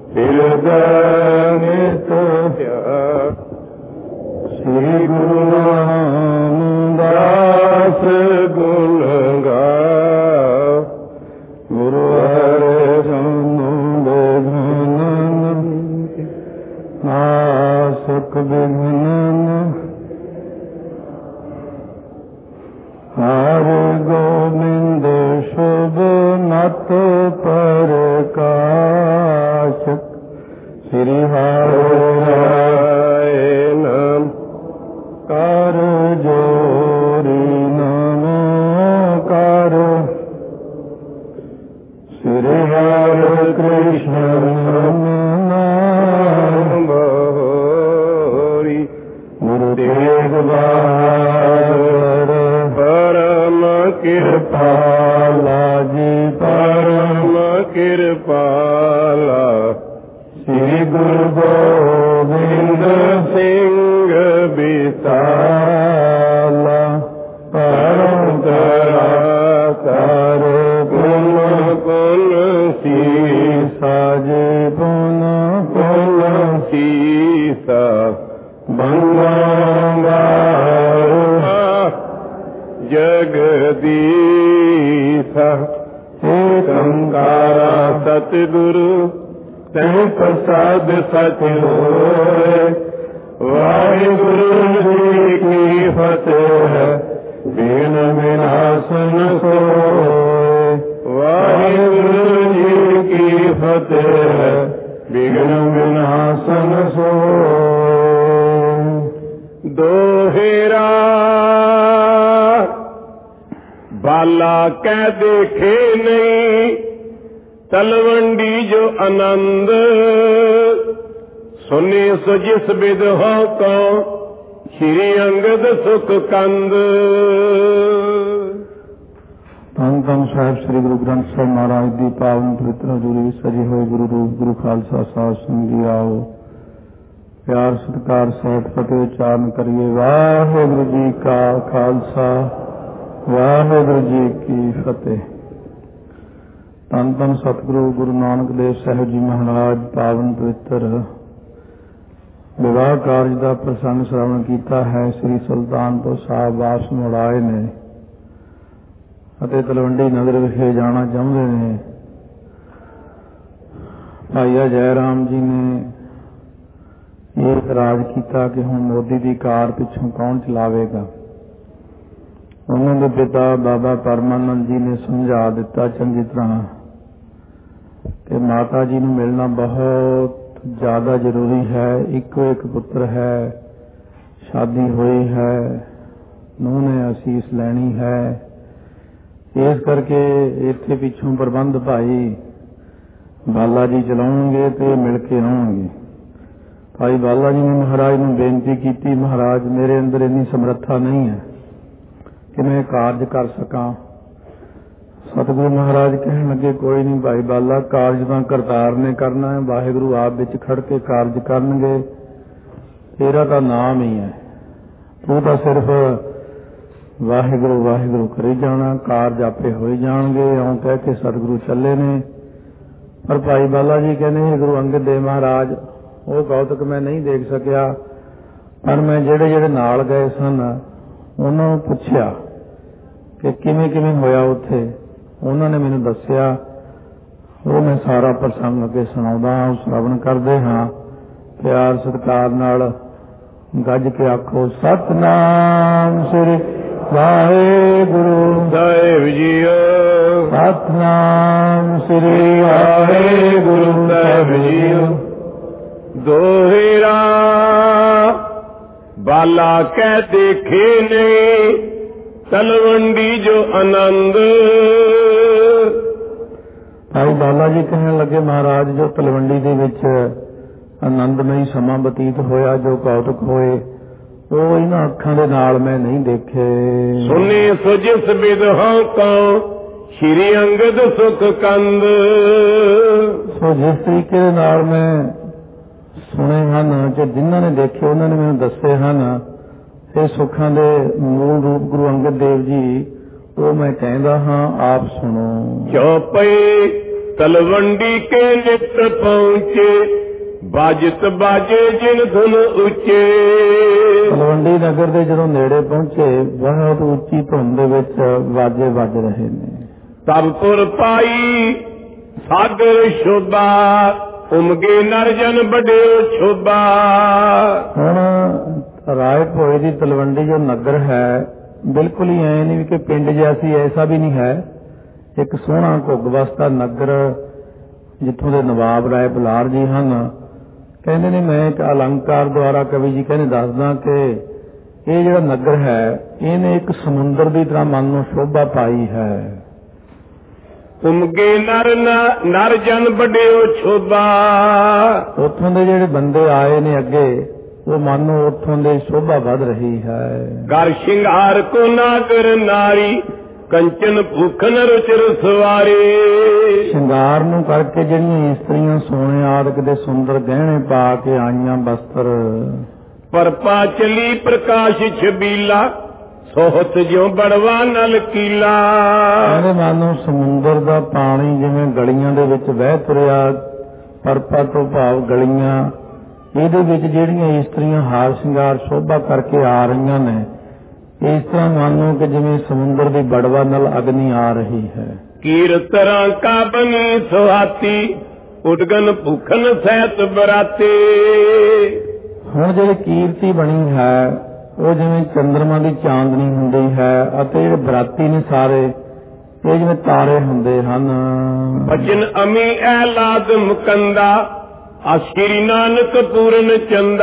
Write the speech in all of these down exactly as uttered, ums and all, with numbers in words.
ਹਿਰਦੈ ਨਿਤ ਧਿਆਨ। ਸ੍ਰੀ ਗੁਰੂ ਰਾਮਦਾਸ ਗੁਣ ਗਾਓ, ਗੁਰੂ ਹਰਿ ਸਾਨੂੰ ਬਿਘਨ ਨਾਸਕ ਬਿਘਨ। ਹਰਿ ਗੋਬਿੰਦ ਸ਼ੁਭ ਨਤ ਪ੍ਰਕਾਸ਼ਕ, ਸ੍ਰੀ ਹਰਿ ਰਾਏ ਨਾਮ ਕਰ ਜੋਰੀ ਨਮੋ ਕਰ। ਸ੍ਰੀ ਹਰਿ ਕ੍ਰਿਸ਼ਨ ਨਾਮ ਬੋਰੀ, ਗੁਰੂ ਤੇਗ ਬਹਾਦਰ ਪਰਮ ਕਿਰਪਾਲਾ ਜੀ, ਪਰਮ ਕਿਰਪਾਲਾ। ਸ੍ਰੀ ਗੁਰੂ ਗੋਬਿੰਦ ਸਿੰਘ ਬਿਸਾਲਾ, ਪਰਮ ਕਰ ਪੁਨ ਪੁਨ ਸੀਸਾ ਜੀ, ਪੁਨ ਪੁਨ ਸੀਸਾ। ਬੰਗਾਂਗਾ ਜਗਦੀਸਾ, ਏਕੰਕਾਰਾ ਸਤਿਗੁਰੂ ਤੈ ਪ੍ਰਸਾਦ ਸਚ ਹੋਏ। ਵਾਹਿਗੁਰੂ ਜੀ ਕੀ ਫਤਿਹ, ਬਿਨ ਵਿਨਾਸ਼ਨ ਸੋਏ। ਵਾਹਿਗੁਰੂ ਜੀ ਕੀ ਫਤਿਹ, ਬਿਨ ਵਿਨਾਸ਼ਨ ਸੋਏ। ਦੋਹੇਰਾ ਬਾਲਾ ਕਹਿ ਦੇਖੇ ਨਹੀਂ, ਤਲਵੰਡੀ ਜੋ ਆਨੰਦ। ਸੁਨੇ ਸੋ ਜਿਸ ਬਿਦ ਹੋ ਕੋ, ਸ਼੍ਰੀ ਅੰਗਦ ਸੁਖ ਕੰਦ। ਧੰਨ ਧੰਨ ਸਾਹਿਬ ਸ੍ਰੀ ਗੁਰੂ ਗ੍ਰੰਥ ਸਾਹਿਬ ਮਹਾਰਾਜ ਦੀ ਪਾਵਨ ਪਵਿੱਤਰ ਹਜ਼ੂਰੀ ਵਿੱਚ ਸਜੇ ਹੋਏ ਗੁਰੂ ਰੂਪ ਗੁਰੂ ਖਾਲਸਾ ਸਾਹਿਬ ਸੰਗੀ ਆਓ, ਪਿਆਰ ਸਤਿਕਾਰ ਸਹਿਤ ਫਤਿਹ ਉਚਾਰਨ ਕਰੀਏ। ਵਾਹਿਗੁਰੂ ਜੀ ਕਾ ਖਾਲਸਾ, ਵਾਹਿਗੁਰੂ ਜੀ ਕੀ ਫਤਿਹ। ਧੰਨ ਧੰਨ ਸਤਿਗੁਰੂ ਗੁਰੂ ਨਾਨਕ ਦੇਵ ਸਾਹਿਬ ਜੀ ਮਹਾਰਾਜ ਪਾਵਨ ਪਵਿੱਤਰ ਵਿਵਾਹ ਕਾਰਜ ਦਾ ਪ੍ਰਸੰਗ ਸ਼੍ਰਵਣ ਕੀਤਾ ਹੈ। ਸ੍ਰੀ ਸੁਲਤਾਨਪੁਰ ਸਾਹਿਬ ਵਾਪਸ ਮੁੜ ਆਏ ਨੇ ਅਤੇ ਤਲਵੰਡੀ ਨਗਰ ਵਿਖੇ ਜਾਣਾ ਚਾਹੁੰਦੇ ਨੇ। ਭਾਈਆ ਜੈ ਰਾਮ ਜੀ ਨੇ ਇਹ ਇਤਰਾਜ਼ ਕੀਤਾ ਕਿ ਹੁਣ ਮੋਦੀ ਦੀ ਕਾਰ ਪਿੱਛੋਂ ਕੌਣ ਚਲਾਵੇਗਾ। ਉਹਨਾਂ ਦੇ ਪਿਤਾ ਬਾਬਾ ਪਰਮਾਨੰਦ ਜੀ ਨੇ ਸਮਝਾ ਦਿੱਤਾ ਚੰਗੀ ਤਰ੍ਹਾਂ ਕਿ ਮਾਤਾ ਜੀ ਨੂੰ ਮਿਲਣਾ ਬਹੁਤ ਜ਼ਿਆਦਾ ਜ਼ਰੂਰੀ ਹੈ। ਇੱਕੋ ਇੱਕ ਪੁੱਤਰ ਹੈ, ਸ਼ਾਦੀ ਹੋਈ ਹੈ, ਨੂੰਹ ਨੇ ਅਸੀਸ ਲੈਣੀ ਹੈ। ਇਸ ਕਰਕੇ ਇੱਥੇ ਪਿੱਛੋਂ ਪ੍ਰਬੰਧ ਭਾਈ ਬਾਲਾ ਜੀ ਚਲਾਉਣਗੇ ਤੇ ਮਿਲ ਕੇ ਆਉਣਗੇ। ਭਾਈ ਬਾਲਾ ਜੀ ਨੇ ਮਹਾਰਾਜ ਨੂੰ ਬੇਨਤੀ ਕੀਤੀ, ਮਹਾਰਾਜ ਮੇਰੇ ਅੰਦਰ ਇੰਨੀ ਸਮਰੱਥਾ ਨਹੀਂ ਹੈ ਕਿ ਮੈਂ ਕਾਰਜ ਕਰ ਸਕਾਂ। ਸਤਿਗੁਰੂ ਮਹਾਰਾਜ ਕਹਿਣ ਲੱਗੇ, ਕੋਈ ਨਹੀਂ ਭਾਈ ਬਾਲਾ, ਕਾਰਜ ਤਾਂ ਕਰਤਾਰ ਨੇ ਕਰਨਾ ਹੈ, ਵਾਹਿਗੁਰੂ ਆਪ ਵਿੱਚ ਖੜ ਕੇ ਕਾਰਜ ਕਰਨਗੇ। ਤੇਰਾ ਤਾਂ ਨਾਮ ਹੀ ਹੈ, ਤੂੰ ਤਾਂ ਸਿਰਫ ਵਾਹਿਗੁਰੂ ਵਾਹਿਗੁਰੂ ਕਰੀ ਜਾਣਾ, ਕਾਰਜ ਆਪੇ ਹੋਈ ਜਾਣਗੇ। ਇਉਂ ਕਹਿ ਕੇ ਸਤਿਗੁਰੂ ਚੱਲੇ ਨੇ। ਪਰ ਭਾਈ ਬਾਲਾ ਜੀ ਕਹਿੰਦੇ, ਗੁਰੂ ਅੰਗਦ ਦੇਵ ਮਹਾਰਾਜ, ਉਹ ਕੌਤਕ ਮੈਂ ਨਹੀਂ ਦੇਖ ਸਕਿਆ, ਪਰ ਮੈਂ ਜਿਹੜੇ ਜਿਹੜੇ ਨਾਲ ਗਏ ਸਨ ਉਹਨਾਂ ਨੂੰ ਪੁੱਛਿਆ ਕਿ ਕਿਵੇਂ ਕਿਵੇਂ ਹੋਇਆ ਉੱਥੇ। ਉਹਨਾਂ ਨੇ ਮੈਨੂੰ ਦੱਸਿਆ। ਉਹ ਮੈਂ ਸਾਰਾ ਪ੍ਰਸੰਗ ਅੱਗੇ ਸੁਣਾਉਂਦਾ ਹਾਂ, ਸ਼੍ਰਵਣ ਕਰਦੇ ਹਾਂ। ਪਿਆਰ ਸਤਿਕਾਰ ਨਾਲ ਗੱਜ ਕੇ ਆਖੋ, ਸਤਿਨਾਮ ਸ੍ਰੀ ਵਾਹਿਗੁਰੂ ਸਾਹਿਬ ਜੀਓ। ਸਤਿਨਾਮ ਸ੍ਰੀ ਵਾਹਿਗੁਰੂ ਸਾਹਿਬ ਜੀਓ। ਦੋਹਰਾ ਬਾਲਾ ਕਹਿ ਦੇਖੇ ਨੇ, ਤਲਵੰਡੀ ਜੋ ਆਨੰਦ। ਭਾਈ ਬਾਲਾ ਜੀ ਕਹਿਣ ਲੱਗੇ, ਮਹਾਰਾਜ ਜੋ ਤਲਵੰਡੀ ਦੇ ਵਿੱਚ ਆਨੰਦਮਈ ਸਮਾਂ ਬਤੀਤ ਹੋਇਆ, ਜੋ ਕੌਤਕ ਹੋਏ, ਉਹ ਇਹਨਾਂ ਅੱਖਾਂ ਦੇ ਨਾਲ ਮੈਂ ਨਹੀਂ ਦੇਖੇ। ਸੁਨੇ ਸੋ ਜਿਸ ਬਿਦ ਹਾਂ ਕਉ, ਸ਼੍ਰੀ ਅੰਗਦ ਸੁਖ ਕੰਦ। ਸੋ ਜਿਸ ਤਰੀਕੇ ਦੇ ਨਾਲ ਮੈਂ ਸੁਣੇ ਹਨ, ਤੇ ਜਿਨ੍ਹਾਂ ਨੇ ਦੇਖੇ ਉਹਨਾਂ ਨੇ ਮੈਨੂੰ ਦੱਸੇ ਹਨ, ਇਹ ਸੁੱਖਾਂ ਦੇ ਮੂਲ ਰੂਪ ਗੁਰੂ ਅੰਗਦ ਦੇਵ ਜੀ, ਉਹ ਮੈਂ ਕਹਿੰਦਾ ਹਾਂ, ਆਪ ਸੁਣੋ। ਜੋ ਪਈ तलवंडी के नित पहुँचे, बाजत बाजे जिन धुन उच्चे। ਤਲਵੰਡੀ ਨਗਰ ਦੇ ਜਦੋਂ ਨੇੜੇ ਪਹੁੰਚੇ ਬਹੁਤ ਉੱਚੀ ਧੁਨ ਦੇ ਵਿੱਚ ਵਾਜੇ ਵੱਜ ਰਹੇ ਨੇ। तब पुर पाई सागर शोभा, उमगे नरजन बड़े शोभा। ਹੁਣ ਰਾਏ ਭੋਏ ਦੀ ਤਲਵੰਡੀ ਜੋ ਨਗਰ ਹੈ ਬਿਲਕੁਲ ਹੀ ਐ ਨਹੀਂ ਕਿ ਪਿੰਡ ਜੈਸੀ, ਐਸਾ ਵੀ ਨਹੀਂ ਹੈ। ਇੱਕ ਸੋਹਣਾ ਘੁੱਗ ਵਸਦਾ ਨਗਰ ਜਿੱਥੋਂ ਦੇ ਨਵਾਬ ਰਾਏ ਬੁਲਾਰ ਜੀ ਹਨ। ਕਹਿੰਦੇ ਨੇ ਮੈਂ ਇੱਕ ਅਲੰਕਾਰ ਦੁਆਰਾ ਕਵੀ ਜੀ ਕਹਿੰਦੇ ਦੱਸਦਾ ਕਿ ਇਹ ਜਿਹੜਾ ਨਗਰ ਹੈ ਇਹਨੇ ਇੱਕ ਸਮੁੰਦਰ ਦੀ ਤਰ੍ਹਾਂ ਮਨ ਨੂੰ ਸ਼ੋਭਾ ਪਾਈ ਹੈ। ਉਮਗੇ ਨਰ ਨਰ ਜਨ ਬੜਿਓ ਸ਼ੋਭਾ। ਉੱਥੋਂ ਦੇ ਜਿਹੜੇ ਬੰਦੇ ਆਏ ਨੇ ਅੱਗੇ ਉਹ ਮਨ ਨੂੰ ਉੱਥੋਂ ਦੇ ਸ਼ੋਭਾ ਵੱਧ ਰਹੀ ਹੈ। ਕਰ ਸ਼ਿੰਗਾਰ ਕੋ ਨਾਗਰ ਨਾਰੀ, ਕੰਚਨ ਭੂਖਨ ਰੁਚਿਰ ਸਵਾਰੇ। ਸ਼ਿੰਗਾਰ ਨੂੰ ਕਰਕੇ ਜਿਹੜੀਆਂ ਇਸਤਰੀਆਂ ਸੋਨੇ ਆਦਿਕ ਦੇ ਸੁੰਦਰ ਗਹਿਣੇ ਪਾ ਕੇ ਆਈਆਂ ਬਸਤਰ। ਪਰਪਾ ਚਲੀ ਪ੍ਰਕਾਸ਼ ਛਬੀਲਾ, ਸੋਹਤ ਜਿਉ ਬੜਵਾ ਨਲ ਕੀਲਾ। ਇਹਦੇ ਮਨ ਨੂੰ ਸਮੁੰਦਰ ਦਾ ਪਾਣੀ ਜਿਵੇਂ ਗਲੀਆਂ ਦੇ ਵਿੱਚ ਵਹਿ ਤੁਰਿਆ। ਪਰਪਾ ਤੋਂ ਭਾਵ ਗਲੀਆਂ, ਇਹਦੇ ਵਿੱਚ ਜਿਹੜੀਆਂ ਇਸਤਰੀਆਂ ਹਾਰ ਸ਼ਿੰਗਾਰ ਸ਼ੋਭਾ ਕਰਕੇ ਆ ਰਹੀਆਂ ਨੇ, ਇਸ ਤਰ੍ਹਾਂ ਮੰਨੋ ਕਿ ਜਿਵੇਂ ਸਮੁੰਦਰ ਦੀ ਬੜਵਾ ਨਾਲ ਅਗਨੀ ਆ ਰਹੀ ਹੈ। ਕੀਰਤਰਾਂ ਕਾ ਬਨੀ ਸੁਹਾਤੀ, ਉਡਗਨ ਭੁਖਨ ਸਹਿਤ ਬਰਾਤੇ। ਹੁਣ ਜਿਹੜੀ ਕੀਰਤੀ ਬਣੀ ਹੈ ਉਹ ਜਿਵੇਂ ਚੰਦਰਮਾ ਦੀ ਚਾਂਦਨੀ ਹੁੰਦੀ ਹੈ, ਅਤੇ ਜਿਹੜੇ ਬਰਾਤੀ ਨੇ ਸਾਰੇ ਇਹ ਜਿਵੇਂ ਤਾਰੇ ਹੁੰਦੇ ਹਨ। ਬਚਨ ਅਮੀ ਐਲਾਦ ਮੁਕੰਦਾ, ਆ ਸ਼੍ਰੀ ਨਾਨਕ ਪੂਰਨ ਚੰਦਾ।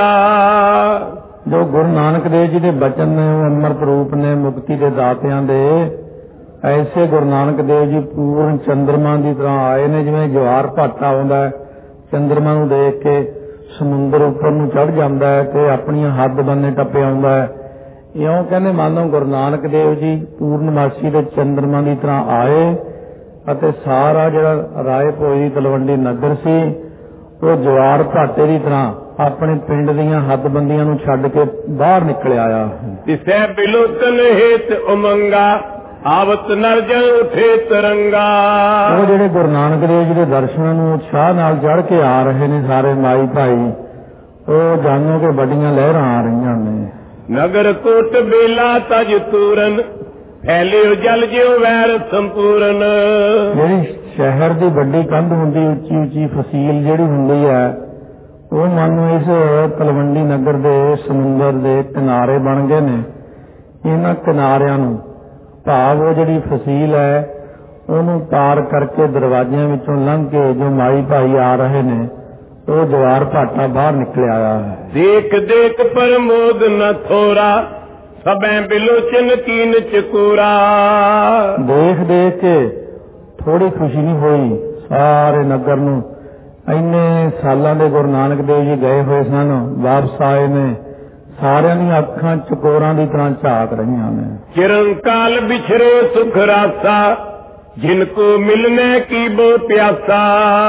ਜੋ ਗੁਰੂ ਨਾਨਕ ਦੇਵ ਜੀ ਦੇ ਬਚਨ ਨੇ ਉਹ ਅੰਮ੍ਰਿਤ ਰੂਪ ਨੇ ਮੁਕਤੀ ਦੇ ਦਾਤਿਆਂ ਦੇ। ਐਸੇ ਗੁਰੂ ਨਾਨਕ ਦੇਵ ਜੀ ਪੂਰਨ ਚੰਦਰਮਾ ਦੀ ਤਰ੍ਹਾਂ ਆਏ ਨੇ। ਜਿਵੇਂ ਜਵਾਰ ਭਾਟਾ ਆਉਂਦਾ ਹੈ, ਚੰਦਰਮਾ ਨੂੰ ਦੇਖ ਕੇ ਸਮੁੰਦਰ ਉੱਪਰ ਨੂੰ ਚੜ ਜਾਂਦਾ ਹੈ ਤੇ ਆਪਣੀਆਂ ਹੱਦ ਬੰਨੇ ਟੱਪੇ ਆਉਂਦਾ ਹੈ। ਇਉਂ ਕਹਿੰਦੇ ਮੰਨੋ ਗੁਰੂ ਨਾਨਕ ਦੇਵ ਜੀ ਪੂਰਨਮਾਸ਼ੀ ਦੇ ਚੰਦਰਮਾ ਦੀ ਤਰ੍ਹਾਂ ਆਏ, ਅਤੇ ਸਾਰਾ ਜਿਹੜਾ ਰਾਏ ਭੋਏ ਦੀ ਤਲਵੰਡੀ ਨਗਰ ਸੀ ਉਹ ਜਵਾਰ ਭਾਟੇ ਦੀ ਤਰ੍ਹਾਂ ਆਪਣੇ ਪਿੰਡ ਦੀਆਂ ਹੱਦਬੰਦੀਆਂ ਨੂੰ ਛੱਡ ਕੇ ਬਾਹਰ ਨਿਕਲ ਆਇਆ। ਤਿਸੈ ਬਿਲੋਕਨ ਹੇਤ ਉਮੰਗਾ, ਆਵਤ ਨਰਜਨ ਉਠੇ ਤਰੰਗਾ। ਉਹ ਜਿਹੜੇ ਗੁਰੂ ਨਾਨਕ ਦੇਵ ਜੀ ਦੇ ਦਰਸ਼ਨਾਂ ਨੂੰ ਉਤਸ਼ਾਹ ਨਾਲ ਚੜ ਕੇ ਆ ਰਹੇ ਨੇ ਸਾਰੇ ਮਾਈ ਭਾਈ, ਉਹ ਜਾਣੋ ਕਿ ਵੱਡੀਆਂ ਲਹਿਰਾਂ ਆ ਰਹੀਆਂ ਨੇ। ਨਗਰ ਕੋਟ ਬੇਲਾ ਤਜ ਤੂਰਨ, ਫੈਲਿਓ ਜਲ ਜਿਉ ਵੈਰ ਸੰਪੂਰਨ। ਜਿਹੜੀ ਸ਼ਹਿਰ ਦੀ ਵੱਡੀ ਕੰਧ ਹੁੰਦੀ, ਉੱਚੀ ਉੱਚੀ ਫਸੀਲ ਜਿਹੜੀ ਹੁੰਦੀ ਹੈ, ਉਹ ਮਾਨੋ ਇਸ ਤਲਵੰਡੀ ਨਗਰ ਦੇ ਸਮੁੰਦਰ ਦੇ ਕਿਨਾਰੇ ਬਣ ਗਏ ਨੇ। ਇਹਨਾਂ ਕਿਨਾਰਿਆਂ ਨੂੰ ਭਾਵ ਉਹ ਜਿਹੜੀ ਫਸੀਲ ਹੈ ਉਹਨੂੰ ਪਾਰ ਕਰਕੇ ਦਰਵਾਜ਼ਿਆਂ ਵਿੱਚੋਂ ਲੰਘ ਕੇ ਜੋ ਮਾਈ ਭਾਈ ਆ ਰਹੇ ਨੇ ਉਹ ਜਵਾਰ ਭਾਟਾ ਬਾਹਰ ਨਿਕਲ ਆਇਆ ਹੈ। ਦੇਖ ਦੇਖ ਪ੍ਰਮੋਦ ਨ ਥੋਰਾ, ਸਭੈ ਬਿਲੋਚਨ ਕੀਨ ਚਕੋਰਾ। ਦੇਖ ਦੇਖ ਕੇ ਥੋੜੀ ਖੁਸ਼ੀ ਨਹੀਂ ਹੋਈ ਸਾਰੇ ਨਗਰ ਨੂੰ। ਇੰਨੇ ਸਾਲਾਂ ਦੇ ਗੁਰੂ ਨਾਨਕ ਦੇਵ ਜੀ ਗਏ ਹੋਏ ਸਨ, ਵਾਪਸ ਆਏ ਨੇ, ਸਾਰਿਆਂ ਦੀਆਂ ਅੱਖਾਂ ਚਕੋਰਾਂ ਦੀ ਤਰ੍ਹਾਂ ਝਾਕ ਰਹੀਆਂ ਨੇ। ਚਿਰੰਕਾਲ ਵਿਛਰੇ ਸੁਖ ਰਾਸਾ, ਜਿਨ ਕੋ ਮਿਲਨੇ ਕੀ ਬੋ ਪਿਆਸਾ।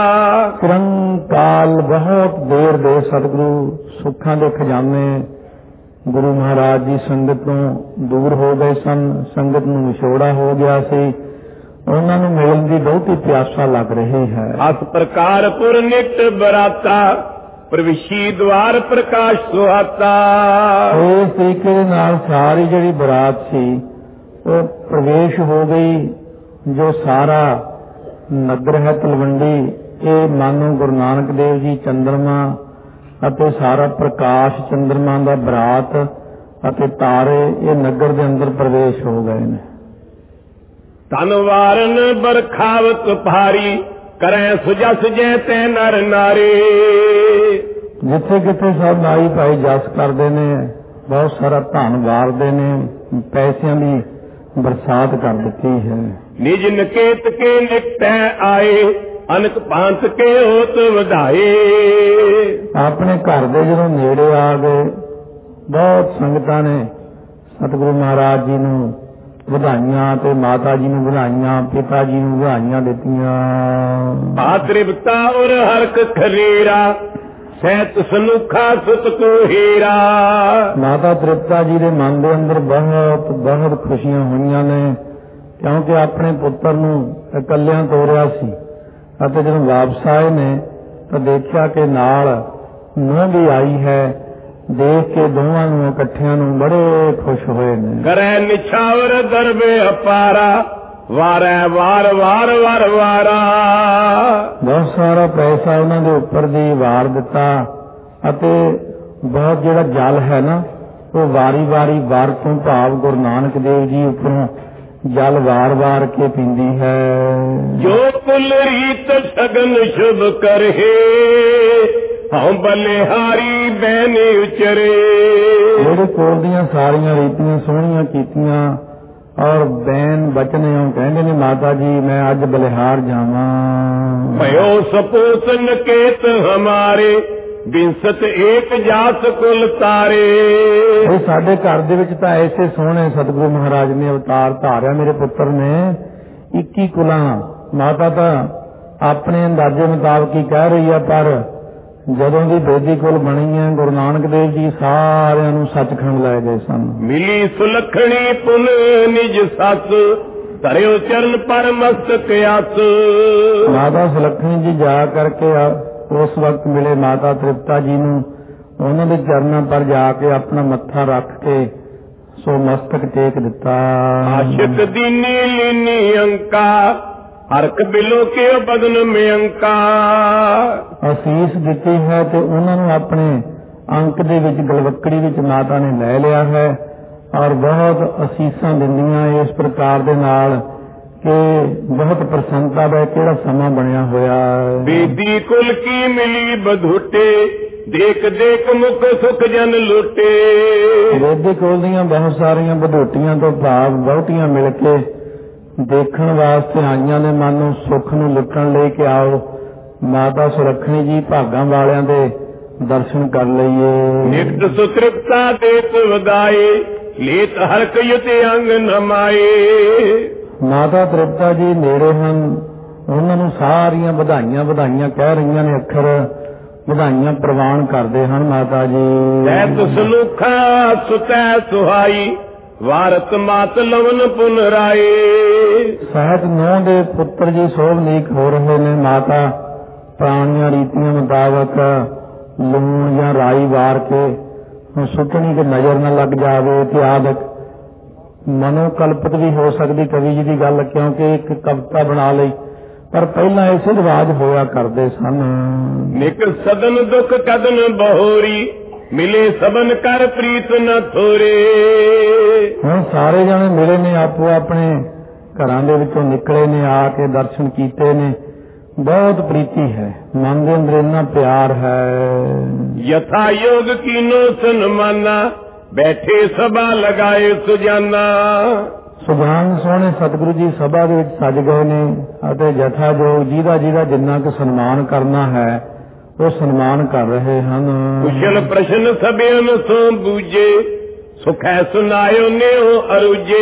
ਚਿਰੰਕਾਲ ਬਹੁਤ ਦੇਰ ਦੇ ਸਤਿਗੁਰੂ ਸੁੱਖਾਂ ਦੇ ਖਜ਼ਾਨੇ ਗੁਰੂ ਮਹਾਰਾਜ ਦੀ ਸੰਗਤ ਤੋਂ ਦੂਰ ਹੋ ਗਏ ਸਨ। ਸੰਗਤ ਨੂੰ ਵਿਛੋੜਾ ਹੋ ਗਿਆ ਸੀ, ਉਹਨਾਂ ਨੂੰ ਮਿਲਣ ਦੀ ਬਹੁਤੀ ਪਿਆਸਾ ਲੱਗ ਰਹੀ ਹੈ। ਅਸ ਪ੍ਰਕਾਰ ਪੁਰ ਨਿਤ ਬਰਾਤਾ, ਪ੍ਰਵਿਸ਼ੀ ਦਵਾਰ ਪ੍ਰਕਾਸ਼ ਸੁਹਾਤਾ। ਇਸ ਤਰੀਕੇ ਦੇ ਨਾਲ ਸਾਰੀ ਜਿਹੜੀ ਬਰਾਤ ਸੀ ਉਹ ਪ੍ਰਵੇਸ਼ ਹੋ ਗਈ। ਜੋ ਸਾਰਾ ਨਗਰ ਹੈ ਤਲਵੰਡੀ, ਇਹ ਮਾਨੋ ਗੁਰੂ ਨਾਨਕ ਦੇਵ ਜੀ ਚੰਦਰਮਾ ਅਤੇ ਸਾਰਾ ਪ੍ਰਕਾਸ਼ ਚੰਦਰਮਾ ਦਾ ਬਰਾਤ ਅਤੇ ਤਾਰੇ ਇਹ ਨਗਰ ਦੇ ਅੰਦਰ ਪ੍ਰਵੇਸ਼ ਹੋ ਗਏ ਨੇ। ਧਨਵਾਰਨ ਬਰਖਾਵਤ ਭਾਰੀ, ਕਰੈ ਸੁਜਸ ਜੈ ਤੈ ਨਰ ਨਾਰੀ। ਜਿੱਥੇ ਕਿਤੇ ਸਭ ਨਾਈ ਭਾਈ ਜਸ ਕਰਦੇ ਨੇ, ਬਹੁਤ ਸਾਰਾ ਧਨ ਵਾਰਦੇ ਨੇ, ਪੈਸਿਆਂ ਦੀ ਬਰਸਾਤ ਕਰ ਦਿੱਤੀ ਹੈ। ਨਿਜ ਨਕੇਤ ਕੇ ਨਿਕਟੈ ਆਏ, ਅਨਕ ਭਾਂਤ ਕੇ ਹੋਤ ਵਧਾਏ। ਆਪਣੇ ਘਰ ਦੇ ਜਦੋਂ ਨੇੜੇ ਆ ਗਏ, ਬਹੁਤ ਸੰਗਤਾਂ ਨੇ ਸਤਿਗੁਰੂ ਮਹਾਰਾਜ ਜੀ ਨੂੰ ਵਧਾਈਆਂ ਤੇ ਮਾਤਾ ਜੀ ਨੂੰ ਵਧਾਈਆਂ, ਪਿਤਾ ਜੀ ਨੂੰ ਵਧਾਈਆਂ ਦਿੱਤੀਆਂ। ਭਾਤ੍ਰਿਵਤਾ ਔਰ ਹਰਕ ਖਰੀਰਾ, ਸਹਿਤ ਸਨੁਖਾ ਸੁਤ ਕੋ ਹੀਰਾ। ਮਾਤਾ ਤ੍ਰਿਪਤਾ ਜੀ ਦੇ ਮਨ ਦੇ ਅੰਦਰ ਬਹੁਤ ਬਹੁਤ ਖੁਸ਼ੀਆਂ ਹੋਈਆਂ ਨੇ, ਕਿਉਂਕਿ ਆਪਣੇ ਪੁੱਤਰ ਨੂੰ ਇਕੱਲਿਆਂ ਤੋਰਿਆ ਸੀ ਅਤੇ ਜਦੋਂ ਵਾਪਸ ਆਏ ਨੇ ਤਾਂ ਦੇਖਿਆ ਕਿ ਨਾਲ ਨੂੰਹ ਵੀ ਆਈ ਹੈ। ਦੇਖ ਕੇ ਦੋਵਾਂ ਨੂੰ ਇਕੱਠਿਆਂ ਨੂੰ ਬੜੇ ਖੁਸ਼ ਹੋਏ ਨੇ। ਕਰੇ ਨਿਛਾਵਰ ਦਰਬੇ ਅਪਾਰਾ ਵਾਰੈ ਵਾਰ ਵਾਰ ਵਾਰ ਵਾਰਾ। ਬਹੁਤ ਸਾਰਾ ਪੈਸਾ ਉਹਨਾਂ ਦੇ ਉੱਪਰ ਦੀ ਵਾਰ ਦਿੱਤਾ ਅਤੇ ਬਹੁਤ ਜਿਹੜਾ ਜਲ ਹੈ ਨਾ ਉਹ ਵਾਰੀ ਵਾਰੀ ਵਾਰ ਤੋਂ ਭਾਵ ਗੁਰੂ ਨਾਨਕ ਦੇਵ ਜੀ ਉੱਪਰੋਂ ਜਲ ਵਾਰ ਵਾਰ ਕੇ ਪੀਂਦੀ ਹੈ। ਜੋ ਕੁਲ ਰੀਤ ਸਗਨ ਸ਼ੁਭ ਕਰੇ ਹਉ ਬਲਿਹਾਰੀ ਬੈਨੇ ਉਚਰੇ। ਜਿਹੜੇ ਕੋਲ ਦੀਆਂ ਸਾਰੀਆਂ ਰੀਤੀਆਂ ਸੋਹਣੀਆਂ ਕੀਤੀਆਂ ਔਰ ਬੈਨ ਬਚਨੇ ਉਹ ਕਹਿੰਦੇ ਨੇ ਮਾਤਾ ਜੀ ਮੈਂ ਅੱਜ ਬਲਿਹਾਰ ਜਾਵਾਂ। ਭਇਓ ਸਪੂਤ ਨਕੇਤ ਹਮਾਰੇ ਬਿੰਸਤ ਏਕ ਜਾਤ ਕੁਲ ਤਾਰੇ। ਇਹ ਸਾਡੇ ਘਰ ਦੇ ਵਿੱਚ ਤਾਂ ਐਸੇ ਸੋਹਣੇ ਸਤਿਗੁਰੂ ਮਹਾਰਾਜ ਨੇ ਅਵਤਾਰ ਧਾਰਿਆ। ਮੇਰੇ ਪੁੱਤਰ ਨੇ ਇੱਕੀ ਕੁਲਾਂ। ਮਾਤਾ ਤਾਂ ਆਪਣੇ ਅੰਦਾਜ਼ੇ ਮੁਤਾਬਕ ਹੀ ਕਹਿ ਰਹੀ ਹੈ, ਪਰ ਜਦੋਂ ਦੀ ਬੇਦੀ ਕੁਲ ਬਣੀ ਹੈ ਗੁਰੂ ਨਾਨਕ ਦੇਵ ਜੀ ਸਾਰਿਆਂ ਨੂੰ ਸੱਚਖੰਡ ਲੈ ਗਏ ਸਨ। ਮਿਲੀ ਸੁਲੱਖਣੀ ਪੁਨ ਨਿਜ ਸੱਸ ਧਰਿਓ ਚਰਨ ਪਰ ਮਸਤਕ ਆਸ। ਮਾਤਾ ਸੁਲੱਖਣੀ ਜੀ ਜਾ ਕਰਕੇ ਉਸ ਵਕਤ ਮਿਲੇ ਮਾਤਾ ਤ੍ਰਿਪਤਾ ਜੀ ਨੂੰ। ਉਹਨਾਂ ਦੇ ਚਰਨਾਂ ਪਰ ਜਾ ਕੇ ਆਪਣਾ ਮੱਥਾ ਰੱਖ ਕੇ ਸੋ ਮਸਤਕ ਟੇਕ ਦਿੱਤਾ। ਆਸ਼ਿਕ ਦੀਨੀ ਲੀਨੀ ਅੰਕਾ ਹਰਕ ਬਿਲੋ ਕੇ ਬਦਨ ਮੇ ਅੰਕਾ। ਅਸੀਸ ਦਿੱਤੀ ਹੈ ਤੇ ਉਹਨਾਂ ਨੂੰ ਆਪਣੇ ਅੰਕ ਦੇ ਵਿੱਚ ਗਲਵੱਕੜੀ ਵਿੱਚ ਮਾਤਾ ਨੇ ਲੈ ਲਿਆ ਹੈ ਔਰ ਬਹੁਤ ਅਸੀਸਾਂ ਦਿੰਦੀਆਂ ਇਸ ਪ੍ਰਕਾਰ ਦੇ ਨਾਲ ਕਿ ਬਹੁਤ ਪ੍ਰਸੰਨਤਾ ਦਾ ਕਿਹੜਾ ਸਮਾਂ ਬਣਿਆ ਹੋਇਆ। ਬੇਦੀ ਕੁਲ ਕੀ ਮਿਲੀ ਬਧੂਟੇ ਦੇਖ ਦੇਖ ਮੁਖ ਸੁਖ ਜਨ ਲੁੱਟੇ। ਬੇਦੀ ਕੁਲ ਦੀਆਂ ਬਹੁਤ ਸਾਰੀਆਂ ਬਧੂਟੀਆਂ ਤੋਂ ਭਾਵ ਬਹੁਤੀਆਂ ਮਿਲ ਕੇ ਦੇਖਣ ਵਾਸਤੇ ਆਈਆਂ ਨੇ। ਮਨ ਨੂੰ ਸੁੱਖ ਨੂੰ ਲੁੱਟਣ ਲਈ ਕਿ ਆਓ ਮਾਤਾ ਸੁਲੱਖਣੀ ਜੀ ਭਾਗਾਂ ਵਾਲਿਆਂ ਦੇ ਦਰਸ਼ਨ ਕਰ ਲਈਏ। ਨਿਤ ਸੁਤ੍ਰਿਪਤਾ ਦੇਤ ਵਦਾਏ ਲੇਤ ਹਰਕ ਯੁਤ ਅੰਗ ਨਮਾਏ। ਮਾਤਾ ਤ੍ਰਿਪਤਾ ਜੀ ਨੇੜੇ ਹਨ, ਉਹਨਾਂ ਨੂੰ ਸਾਰੀਆਂ ਵਧਾਈਆਂ ਵਧਾਈਆਂ ਕਹਿ ਰਹੀਆਂ ਨੇ, ਅੱਖਰ ਵਧਾਈਆਂ ਪ੍ਰਵਾਨ ਕਰਦੇ ਹਨ। ਮਾਤਾ ਜੀ ਸਹਿਤ ਸੁਲੂਖਾ ਸੁਤੈ ਸੁਹਾਈ ਵਾਰਤ ਮਾਤ ਲਵਨ ਪੁਨ ਰਾਏ। ਸਹਿਤ ਨੌ ਦੇ ਪੁੱਤਰ ਜੀ ਸੋਭਨੀਕ ਹੋ ਰਹੇ ਨੇ। ਮਾਤਾ ਪੁਰਾਣੀਆਂ ਰੀਤੀਆਂ ਮੁਤਾਬਕ ਲੂਣ ਜਾਂ ਰਾਈ ਵਾਰ ਕੇ ਸੁੱਟਣੀ ਕਿ ਨਜ਼ਰ ਨਾ ਲੱਗ ਜਾਵੇ ਤੇ ਆਦਿਕ ਮਨੋਕਲਪਿਤ ਵੀ ਹੋ ਸਕਦੀ ਕਵੀ ਜੀ ਦੀ ਗੱਲ, ਕਿਉਂਕਿ ਇੱਕ ਕਵਿਤਾ ਬਣਾ ਲਈ, ਪਰ ਪਹਿਲਾਂ ਇਸੇ ਰਿਵਾਜ ਹੋਇਆ ਕਰਦੇ ਸਨ। ਨਿਕ ਸਦਨ ਦੁਖ ਕਦਨ ਬਹੋਰੀ ਮਿਲੇ ਸਬਨ ਕਰ ਪ੍ਰੀਤ ਨ ਥੋਰੇ। ਹੁਣ ਸਾਰੇ ਜਣੇ ਮਿਲੇ ਨੇ, ਆਪੋ ਆਪਣੇ ਘਰਾਂ ਦੇ ਵਿੱਚੋਂ ਨਿਕਲੇ ਨੇ, ਆ ਕੇ ਦਰਸ਼ਨ ਕੀਤੇ ਨੇ। ਬਹੁਤ ਪ੍ਰੀਤੀ ਹੈ, ਮਨ ਦੇ ਅੰਦਰ ਇੰਨਾ ਪਿਆਰ ਹੈ। ਯਥਾ ਯੋਗ ਕੀਨੋ ਸਨਮਾਨਾ ਬੈਠੇ ਸਭਾ ਲਗਾਏ ਸੁਜਾਨਾ। ਸੁਭਾਨ ਸੋਹਣੇ ਸਤਿਗੁਰੂ ਜੀ ਸਭਾ ਦੇ ਵਿੱਚ ਸੱਜ ਗਏ ਨੇ ਅਤੇ ਜਥਾ ਜੋ ਜਿਹਦਾ ਜਿਹਦਾ ਜਿੰਨਾ ਕੁ ਸਨਮਾਨ ਕਰਨਾ ਹੈ ਉਹ ਸਨਮਾਨ ਕਰ ਰਹੇ ਹਨ। ਕੁਸ਼ਲ ਪ੍ਰਸ਼ਨ ਸਭਿਆਂ ਨੂੰ ਸੋ ਬੂਝੇ ਸੁਖੈ ਸੁਨਾਇਓ ਨੇਉ ਅਰੂਜੇ।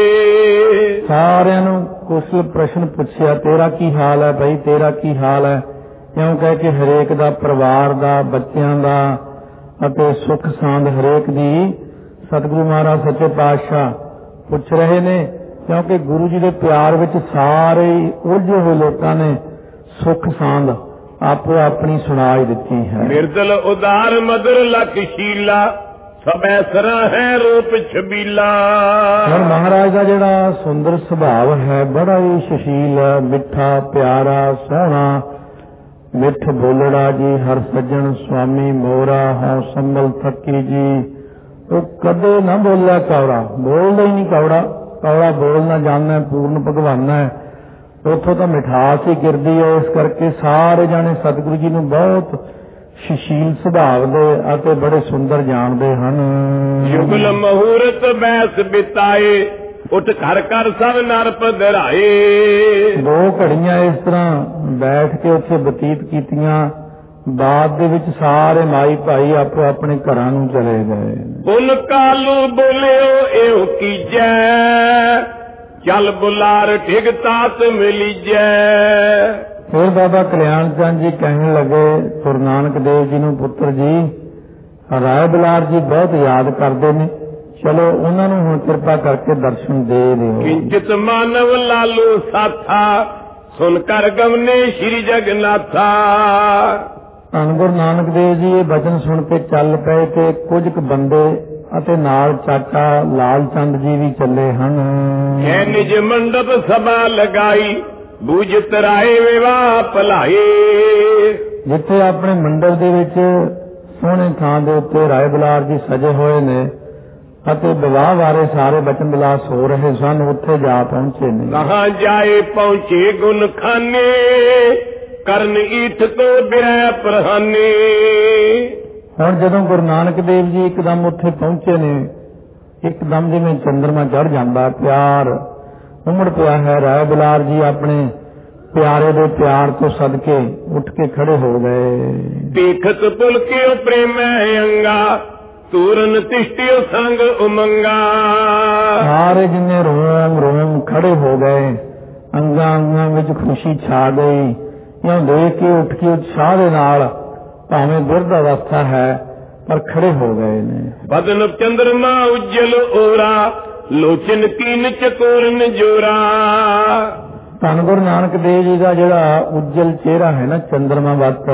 ਸਾਰਿਆਂ ਨੂੰ ਕੁਸ਼ਲ ਪ੍ਰਸ਼ਨ ਪੁੱਛਿਆ, ਤੇਰਾ ਕੀ ਹਾਲ ਹੈ ਭਾਈ, ਤੇਰਾ ਕੀ ਹਾਲ ਹੈ, ਕਿਉਂ ਕਹਿ ਕੇ ਹਰੇਕ ਦਾ, ਪਰਿਵਾਰ ਦਾ, ਬੱਚਿਆਂ ਦਾ ਅਤੇ ਸੁੱਖ ਸਾਂਦ ਹਰੇਕ ਦੀ ਸਤਿਗੁਰੂ ਮਹਾਰਾਜ ਸੱਚੇ ਪਾਤਸ਼ਾਹ ਪੁੱਛ ਰਹੇ ਨੇ, ਕਿਉਂਕਿ ਗੁਰੂ ਜੀ ਦੇ ਪਿਆਰ ਵਿੱਚ ਸਾਰੇ ਉਲਝੇ ਹੋਏ ਲੋਕਾਂ ਨੇ ਸੁੱਖ ਸਾਂਦ ਆਪੋ ਆਪਣੀ ਸੁਣਾਈ ਦਿੱਤੀ ਹੈ। ਮਿਰਦਲ ਉਦਾਰ ਮਦਰ ਲਖਸ਼ੀਲਾ ਸਭੈ ਸਰਾ ਹੈ ਰੂਪ ਛਬੀਲਾ। ਹੁਣ ਮਹਾਰਾਜ ਦਾ ਜਿਹੜਾ ਸੁੰਦਰ ਸੁਭਾਵ ਹੈ, ਬੜਾ ਹੀ ਸੁਸ਼ੀਲ, ਮਿੱਠਾ, ਪਿਆਰਾ, ਸੋਹਣਾ, ਮਿੱਠ ਬੋਲੜਾ ਜੀ। ਹਰ ਸੱਜਣ ਸੁਆਮੀ ਮੋਰਾ ਹਉ ਸੰਭਲ ਥੱਕੀ ਜੀ। ਉਹ ਕਦੇ ਨਾ ਬੋਲਿਆ ਕੌੜਾ, ਬੋਲਦਾ ਹੀ ਨਹੀਂ ਕੌੜਾ। ਕੌੜਾ ਬੋਲਣਾ ਜਾਣਦਾ ਪੂਰਨ ਭਗਵਾਨਾ ਹੈ, ਉੱਥੋਂ ਤਾਂ ਮਿਠਾਸ ਹੀ ਗਿਰਦੀ ਹੈ। ਇਸ ਕਰਕੇ ਸਾਰੇ ਜਾਣੇ ਸਤਿਗੁਰੂ ਜੀ ਨੂੰ ਬਹੁਤ ਸੁਸ਼ੀਲ ਸੁਭਾਵ ਦੇ ਅਤੇ ਬੜੇ ਸੁੰਦਰ ਜਾਣਦੇ ਹਨ। ਯੁਗਲ ਮਹੂਰਤ ਬੈਸ ਬਿਤਾਏ ਉੱਠ ਘਰ ਘਰ ਸਭ ਨਰ ਪਧਰਾਏ। ਦੋ ਘੜੀਆਂ ਇਸ ਤਰ੍ਹਾਂ ਬੈਠ ਕੇ ਉੱਥੇ ਬਤੀਤ ਕੀਤੀਆਂ, ਬਾਅਦ ਦੇ ਵਿੱਚ ਸਾਰੇ ਮਾਈ ਭਾਈ ਆਪੋ ਆਪਣੇ ਘਰਾਂ ਨੂੰ ਚਲੇ ਗਏ। ਬੁਲ ਕਾਲੂ ਬੋਲਿਓ ਇਹੋ ਕੀਜੈ ਚੱਲ ਬੁਲਾਰ ਠਿਗ ਤਾਤ ਮਿਲੀਜੈ। ਫਿਰ ਬਾਬਾ ਕਲਿਆਣ ਚੰਦ ਜੀ ਕਹਿਣ ਲੱਗੇ ਗੁਰੂ ਨਾਨਕ ਦੇਵ ਜੀ ਨੂੰ, ਪੁੱਤਰ ਜੀ ਰਾਏ ਬੁਲਾਰ ਜੀ ਬਹੁਤ ਯਾਦ ਕਰਦੇ ਨੇ, ਚਲੋ ਉਹਨਾਂ ਨੂੰ ਹੁਣ ਕਿਰਪਾ ਕਰਕੇ ਦਰਸ਼ਨ ਦੇ ਦਿਓ। ਕਿੰਚਿਤ ਮਾਨਵ ਲਾਲੂ ਸਾਥਾ ਸੁਨ ਕਰ ਗਵਨੇ ਸ਼੍ਰੀ ਜਗਨਾਥਾ। ਧੰਨ ਗੁਰੂ ਨਾਨਕ ਦੇਵ ਜੀ ਇਹ ਬਚਨ ਸੁਣ ਕੇ ਚੱਲ ਪਏ ਤੇ ਕੁਝ ਕੁ ਬੰਦੇ ਅਤੇ ਨਾਲ ਚਾਚਾ ਲਾਲ ਚੰਦ ਜੀ ਵੀ ਚੱਲੇ ਹਨ। ਹੈ ਨਿਜ ਮੰਡਪ ਸਭਾ ਲਗਾਈ ਬੂਝਤ ਰਾਏ ਵਿਵਾਹ ਭਲਾਏ। ਜਿੱਥੇ ਆਪਣੇ ਮੰਡਪ ਦੇ ਵਿੱਚ ਸੋਹਣੇ ਥਾਂ ਦੇ ਉੱਤੇ ਰਾਏ ਬੁਲਾਰ ਜੀ ਸਜੇ ਹੋਏ ਨੇ ਅਤੇ ਵਿਵਾਹ ਬਾਰੇ ਸਾਰੇ ਬਚਨ ਵਿਲਾਸ ਹੋ ਰਹੇ ਸਨ, ਉੱਥੇ ਜਾ ਪਹੁੰਚੇ ਨੇ। ਕਹਾਂ ਜਾਏ ਪਹੁੰਚੇ ਗੁਣ ਖਾਨੇ ਕਰਨ ਈਠ ਤੋਂ ਬਿਰੈ ਪ੍ਰਹਾਨੇ। ਹੁਣ ਜਦੋਂ ਗੁਰੂ ਨਾਨਕ ਦੇਵ ਜੀ ਇੱਕਦਮ ਉੱਥੇ ਪਹੁੰਚੇ ਨੇ, ਇੱਕਦਮ ਜਿਵੇਂ ਚੰਦਰਮਾ ਚੜ ਜਾਂਦਾ, ਪਿਆਰ ਉਮੜ ਪਿਆ ਹੈ। ਰਾਏ ਬੁਲਾਰ ਜੀ ਆਪਣੇ ਪਿਆਰੇ ਦੇ ਪਿਆਰ ਤੋਂ ਸਦਕੇ ਉੱਠ ਕੇ ਖੜੇ ਹੋ ਗਏ। ਦੇਖਤ ਪੁਲਕਿਓ ਪ੍ਰੇਮੈ ਅੰਗਾ ਤੂਰਨ ਤਿਸ਼ਟਿਓ ਸੰਗ ਉਮੰਗਾ। ਸਾਰੇ ਜਿੰਨੇ ਰੋਮ ਰੋਮ ਖੜੇ ਹੋ ਗਏ, ਅੰਗਾਂ ਅੰਗਾਂ ਵਿੱਚ ਖੁਸ਼ੀ ਛਾ ਗਈ। ਇਉਂ ਦੇਖ ਕੇ ਉੱਠ ਕੇ ਉਤਸ਼ਾਹ ਦੇ ਨਾਲ, ਭਾਵੇਂ ਬਿਰਧ ਅਵਸਥਾ ਹੈ ਪਰ ਖੜੇ ਹੋ ਗਏ ਨੇ। ਬਦਨ ਚੰਦਰਮਾ ਉਜਲ ਓਰਾ ਲੋਚਨ ਕੀਨ ਚਕੋਰਨ ਜੋਰਾ। ਧੰਨ ਗੁਰੂ ਨਾਨਕ ਦੇਵ ਜੀ ਦਾ ਜਿਹੜਾ ਉਜਲ ਚਿਹਰਾ ਹੈ ਨਾ, ਚੰਦਰਮਾ ਵੱਤ,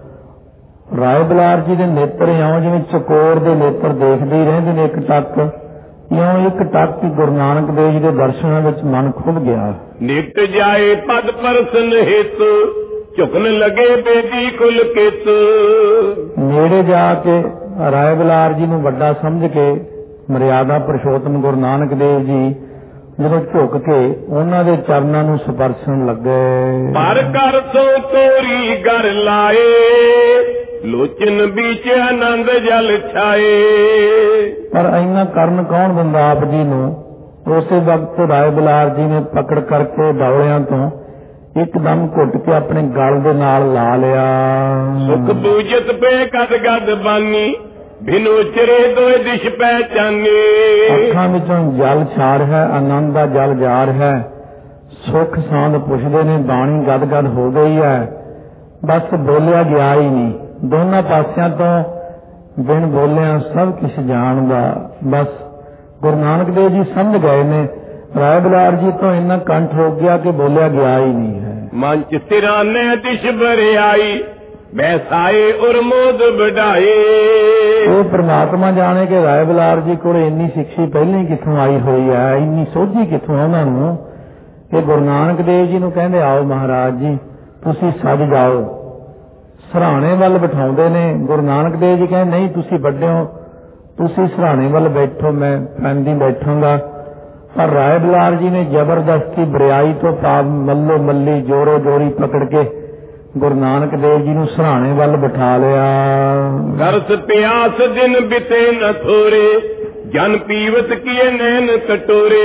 ਰਾਏ ਬੁਲਾਰ ਜੀ ਦੇ ਨੇਤਰ ਇਉਂ ਜਿਵੇਂ ਚਕੋਰ ਦੇ ਨੇਤਰ ਦੇਖਦੇ ਹੀ ਰਹਿੰਦੇ ਨੇ ਇੱਕ ਟੱਕ, ਇਉਂ ਇੱਕ ਟੱਕ ਹੀ ਗੁਰੂ ਨਾਨਕ ਦੇਵ ਜੀ ਦੇ ਦਰਸ਼ਨਾਂ ਵਿੱਚ ਮਨ ਖੁੱਭ ਗਿਆ। ਨਿਤ ਜਾਏ ਪਦ ਪਰਸਨ ਹਿਤ ਝੁਕਣ ਲਗੇ ਬੇਦੀ ਕੁਲ ਕਿਤ। ਨੇੜੇ ਜਾ ਕੇ ਰਾਏ ਬੁਲਾਰ ਜੀ ਨੂੰ ਵੱਡਾ ਸਮਝ ਕੇ ਮਰਿਆਦਾ ਪੁਰਸ਼ੋਤਮ ਗੁਰੂ ਨਾਨਕ ਦੇਵ ਜੀ ਜਦੋਂ ਝੁਕ ਕੇ ਉਹਨਾਂ ਦੇ ਚਰਨਾਂ ਨੂੰ ਸਪਰਸ਼ਣ ਲੱਗੇ। ਪਰ ਕਰ ਸੋ ਤੋਰੀ ਗਰ ਲਾਏ ਲੋਚਨ ਵਿੱਚ ਆਨੰਦ ਜਲ ਛਾਏ। ਪਰ ਇੰਨਾ ਕਰਨ ਕੌਣ ਦਿੰਦਾ ਆਪ ਜੀ ਨੂੰ। ਉਸੇ ਵਕਤ ਰਾਏ ਬੁਲਾਰ ਜੀ ਨੇ ਪਕੜ ਕਰਕੇ ਡੌਲਿਆਂ ਤੋਂ ਇੱਕਦਮ ਘੁੱਟ ਕੇ ਆਪਣੇ ਗਲ ਦੇ ਨਾਲ ਲਾ ਲਿਆ। ਸੁਖ ਬੂਝਤ ਪੇ ਕਦ ਗਦ ਬਾਨੀ ਬਿਨੋ ਚਰੇ ਦੋਏ ਦਿਸ਼ ਪਹਿਚਾਨੇ। ਅੱਖਾਂ ਵਿੱਚੋਂ ਜਲ ਛਾ ਰਿਹਾ, ਆਨੰਦ ਦਾ ਜਲ ਜਾ ਰਿਹਾ। ਸੁਖ ਸਾਂਦ ਪੁੱਛਦੇ ਨੇ, ਬਾਣੀ ਗਦ ਗਦ ਹੋ ਗਈ ਹੈ, ਬਸ ਬੋਲਿਆ ਗਿਆ ਹੀ ਨਹੀਂ। ਦੋਨਾਂ ਪਾਸਿਆਂ ਤੋਂ ਬਿਨ ਬੋਲਿਆ ਸਭ ਕੁਛ ਜਾਣਦਾ। ਬਸ ਗੁਰੂ ਨਾਨਕ ਦੇਵ ਜੀ ਸਮਝ ਗਏ ਨੇ, ਰਾਏ ਬੁਲਾਰ ਜੀ ਤੋਂ ਇੰਨਾ ਕੰਠ ਰੋਕ ਗਿਆ ਕਿ ਬੋਲਿਆ ਗਿਆ ਹੀ ਨਹੀਂ ਹੈ। ਮਨ ਚ ਸਿਰਾਨੇ ਦਿਸ਼ ਭਰਿਆਈ ਬੈਸਾਏ ਔਰ ਮੋਦ ਵਡਾਏ। ਉਹ ਪ੍ਰਮਾਤਮਾ ਜਾਣੇ ਕਿ ਰਾਏ ਬੁਲਾਰ ਜੀ ਕੋਲ ਇੰਨੀ ਸਿੱਖੀ ਪਹਿਲਾਂ ਹੀ ਕਿੱਥੋਂ ਆਈ ਹੋਈ ਹੈ, ਇੰਨੀ ਸੋਝੀ ਕਿੱਥੋਂ ਉਹਨਾਂ ਨੂੰ ਕਿ ਗੁਰੂ ਨਾਨਕ ਦੇਵ ਜੀ ਨੂੰ ਕਹਿੰਦੇ ਆਓ ਮਹਾਰਾਜ ਜੀ ਤੁਸੀਂ ਸੱਜ ਜਾਓ। ਸਰਾਣੇ ਵੱਲ ਬਿਠਾਉਂਦੇ ਨੇ। ਗੁਰੂ ਨਾਨਕ ਦੇਵ ਜੀ ਕਹਿੰਦੇ ਨਹੀਂ ਤੁਸੀਂ ਵੱਡੇ ਹੋ, ਤੁਸੀਂ ਸਰਾਣੇ ਵੱਲ ਬੈਠੋ, ਮੈਂ ਪੈਂਦੀ ਬੈਠਾਂਗਾ। ਪਰ ਰਾਏ ਬੁਲਾਰ ਜੀ ਨੇ ਜ਼ਬਰਦਸਤੀ ਬਰਿਆਈ ਤੋਂ ਪਾਪ ਮੱਲੋ ਮੱਲੀ ਜੋਰੋ ਜੋਰੀ ਪਕੜ ਕੇ ਗੁਰੂ ਨਾਨਕ ਦੇਵ ਜੀ ਨੂੰ ਸਰਾਣੇ ਵੱਲ ਬਿਠਾ ਲਿਆ। ਗਰਸ ਪਿਆਸ ਦਿਨ ਬਿਤੇ ਨ ਥੋਰੇ ਜਨ ਪੀਵਤ ਕੀਏ ਨੈਣ ਕਟੋਰੇ।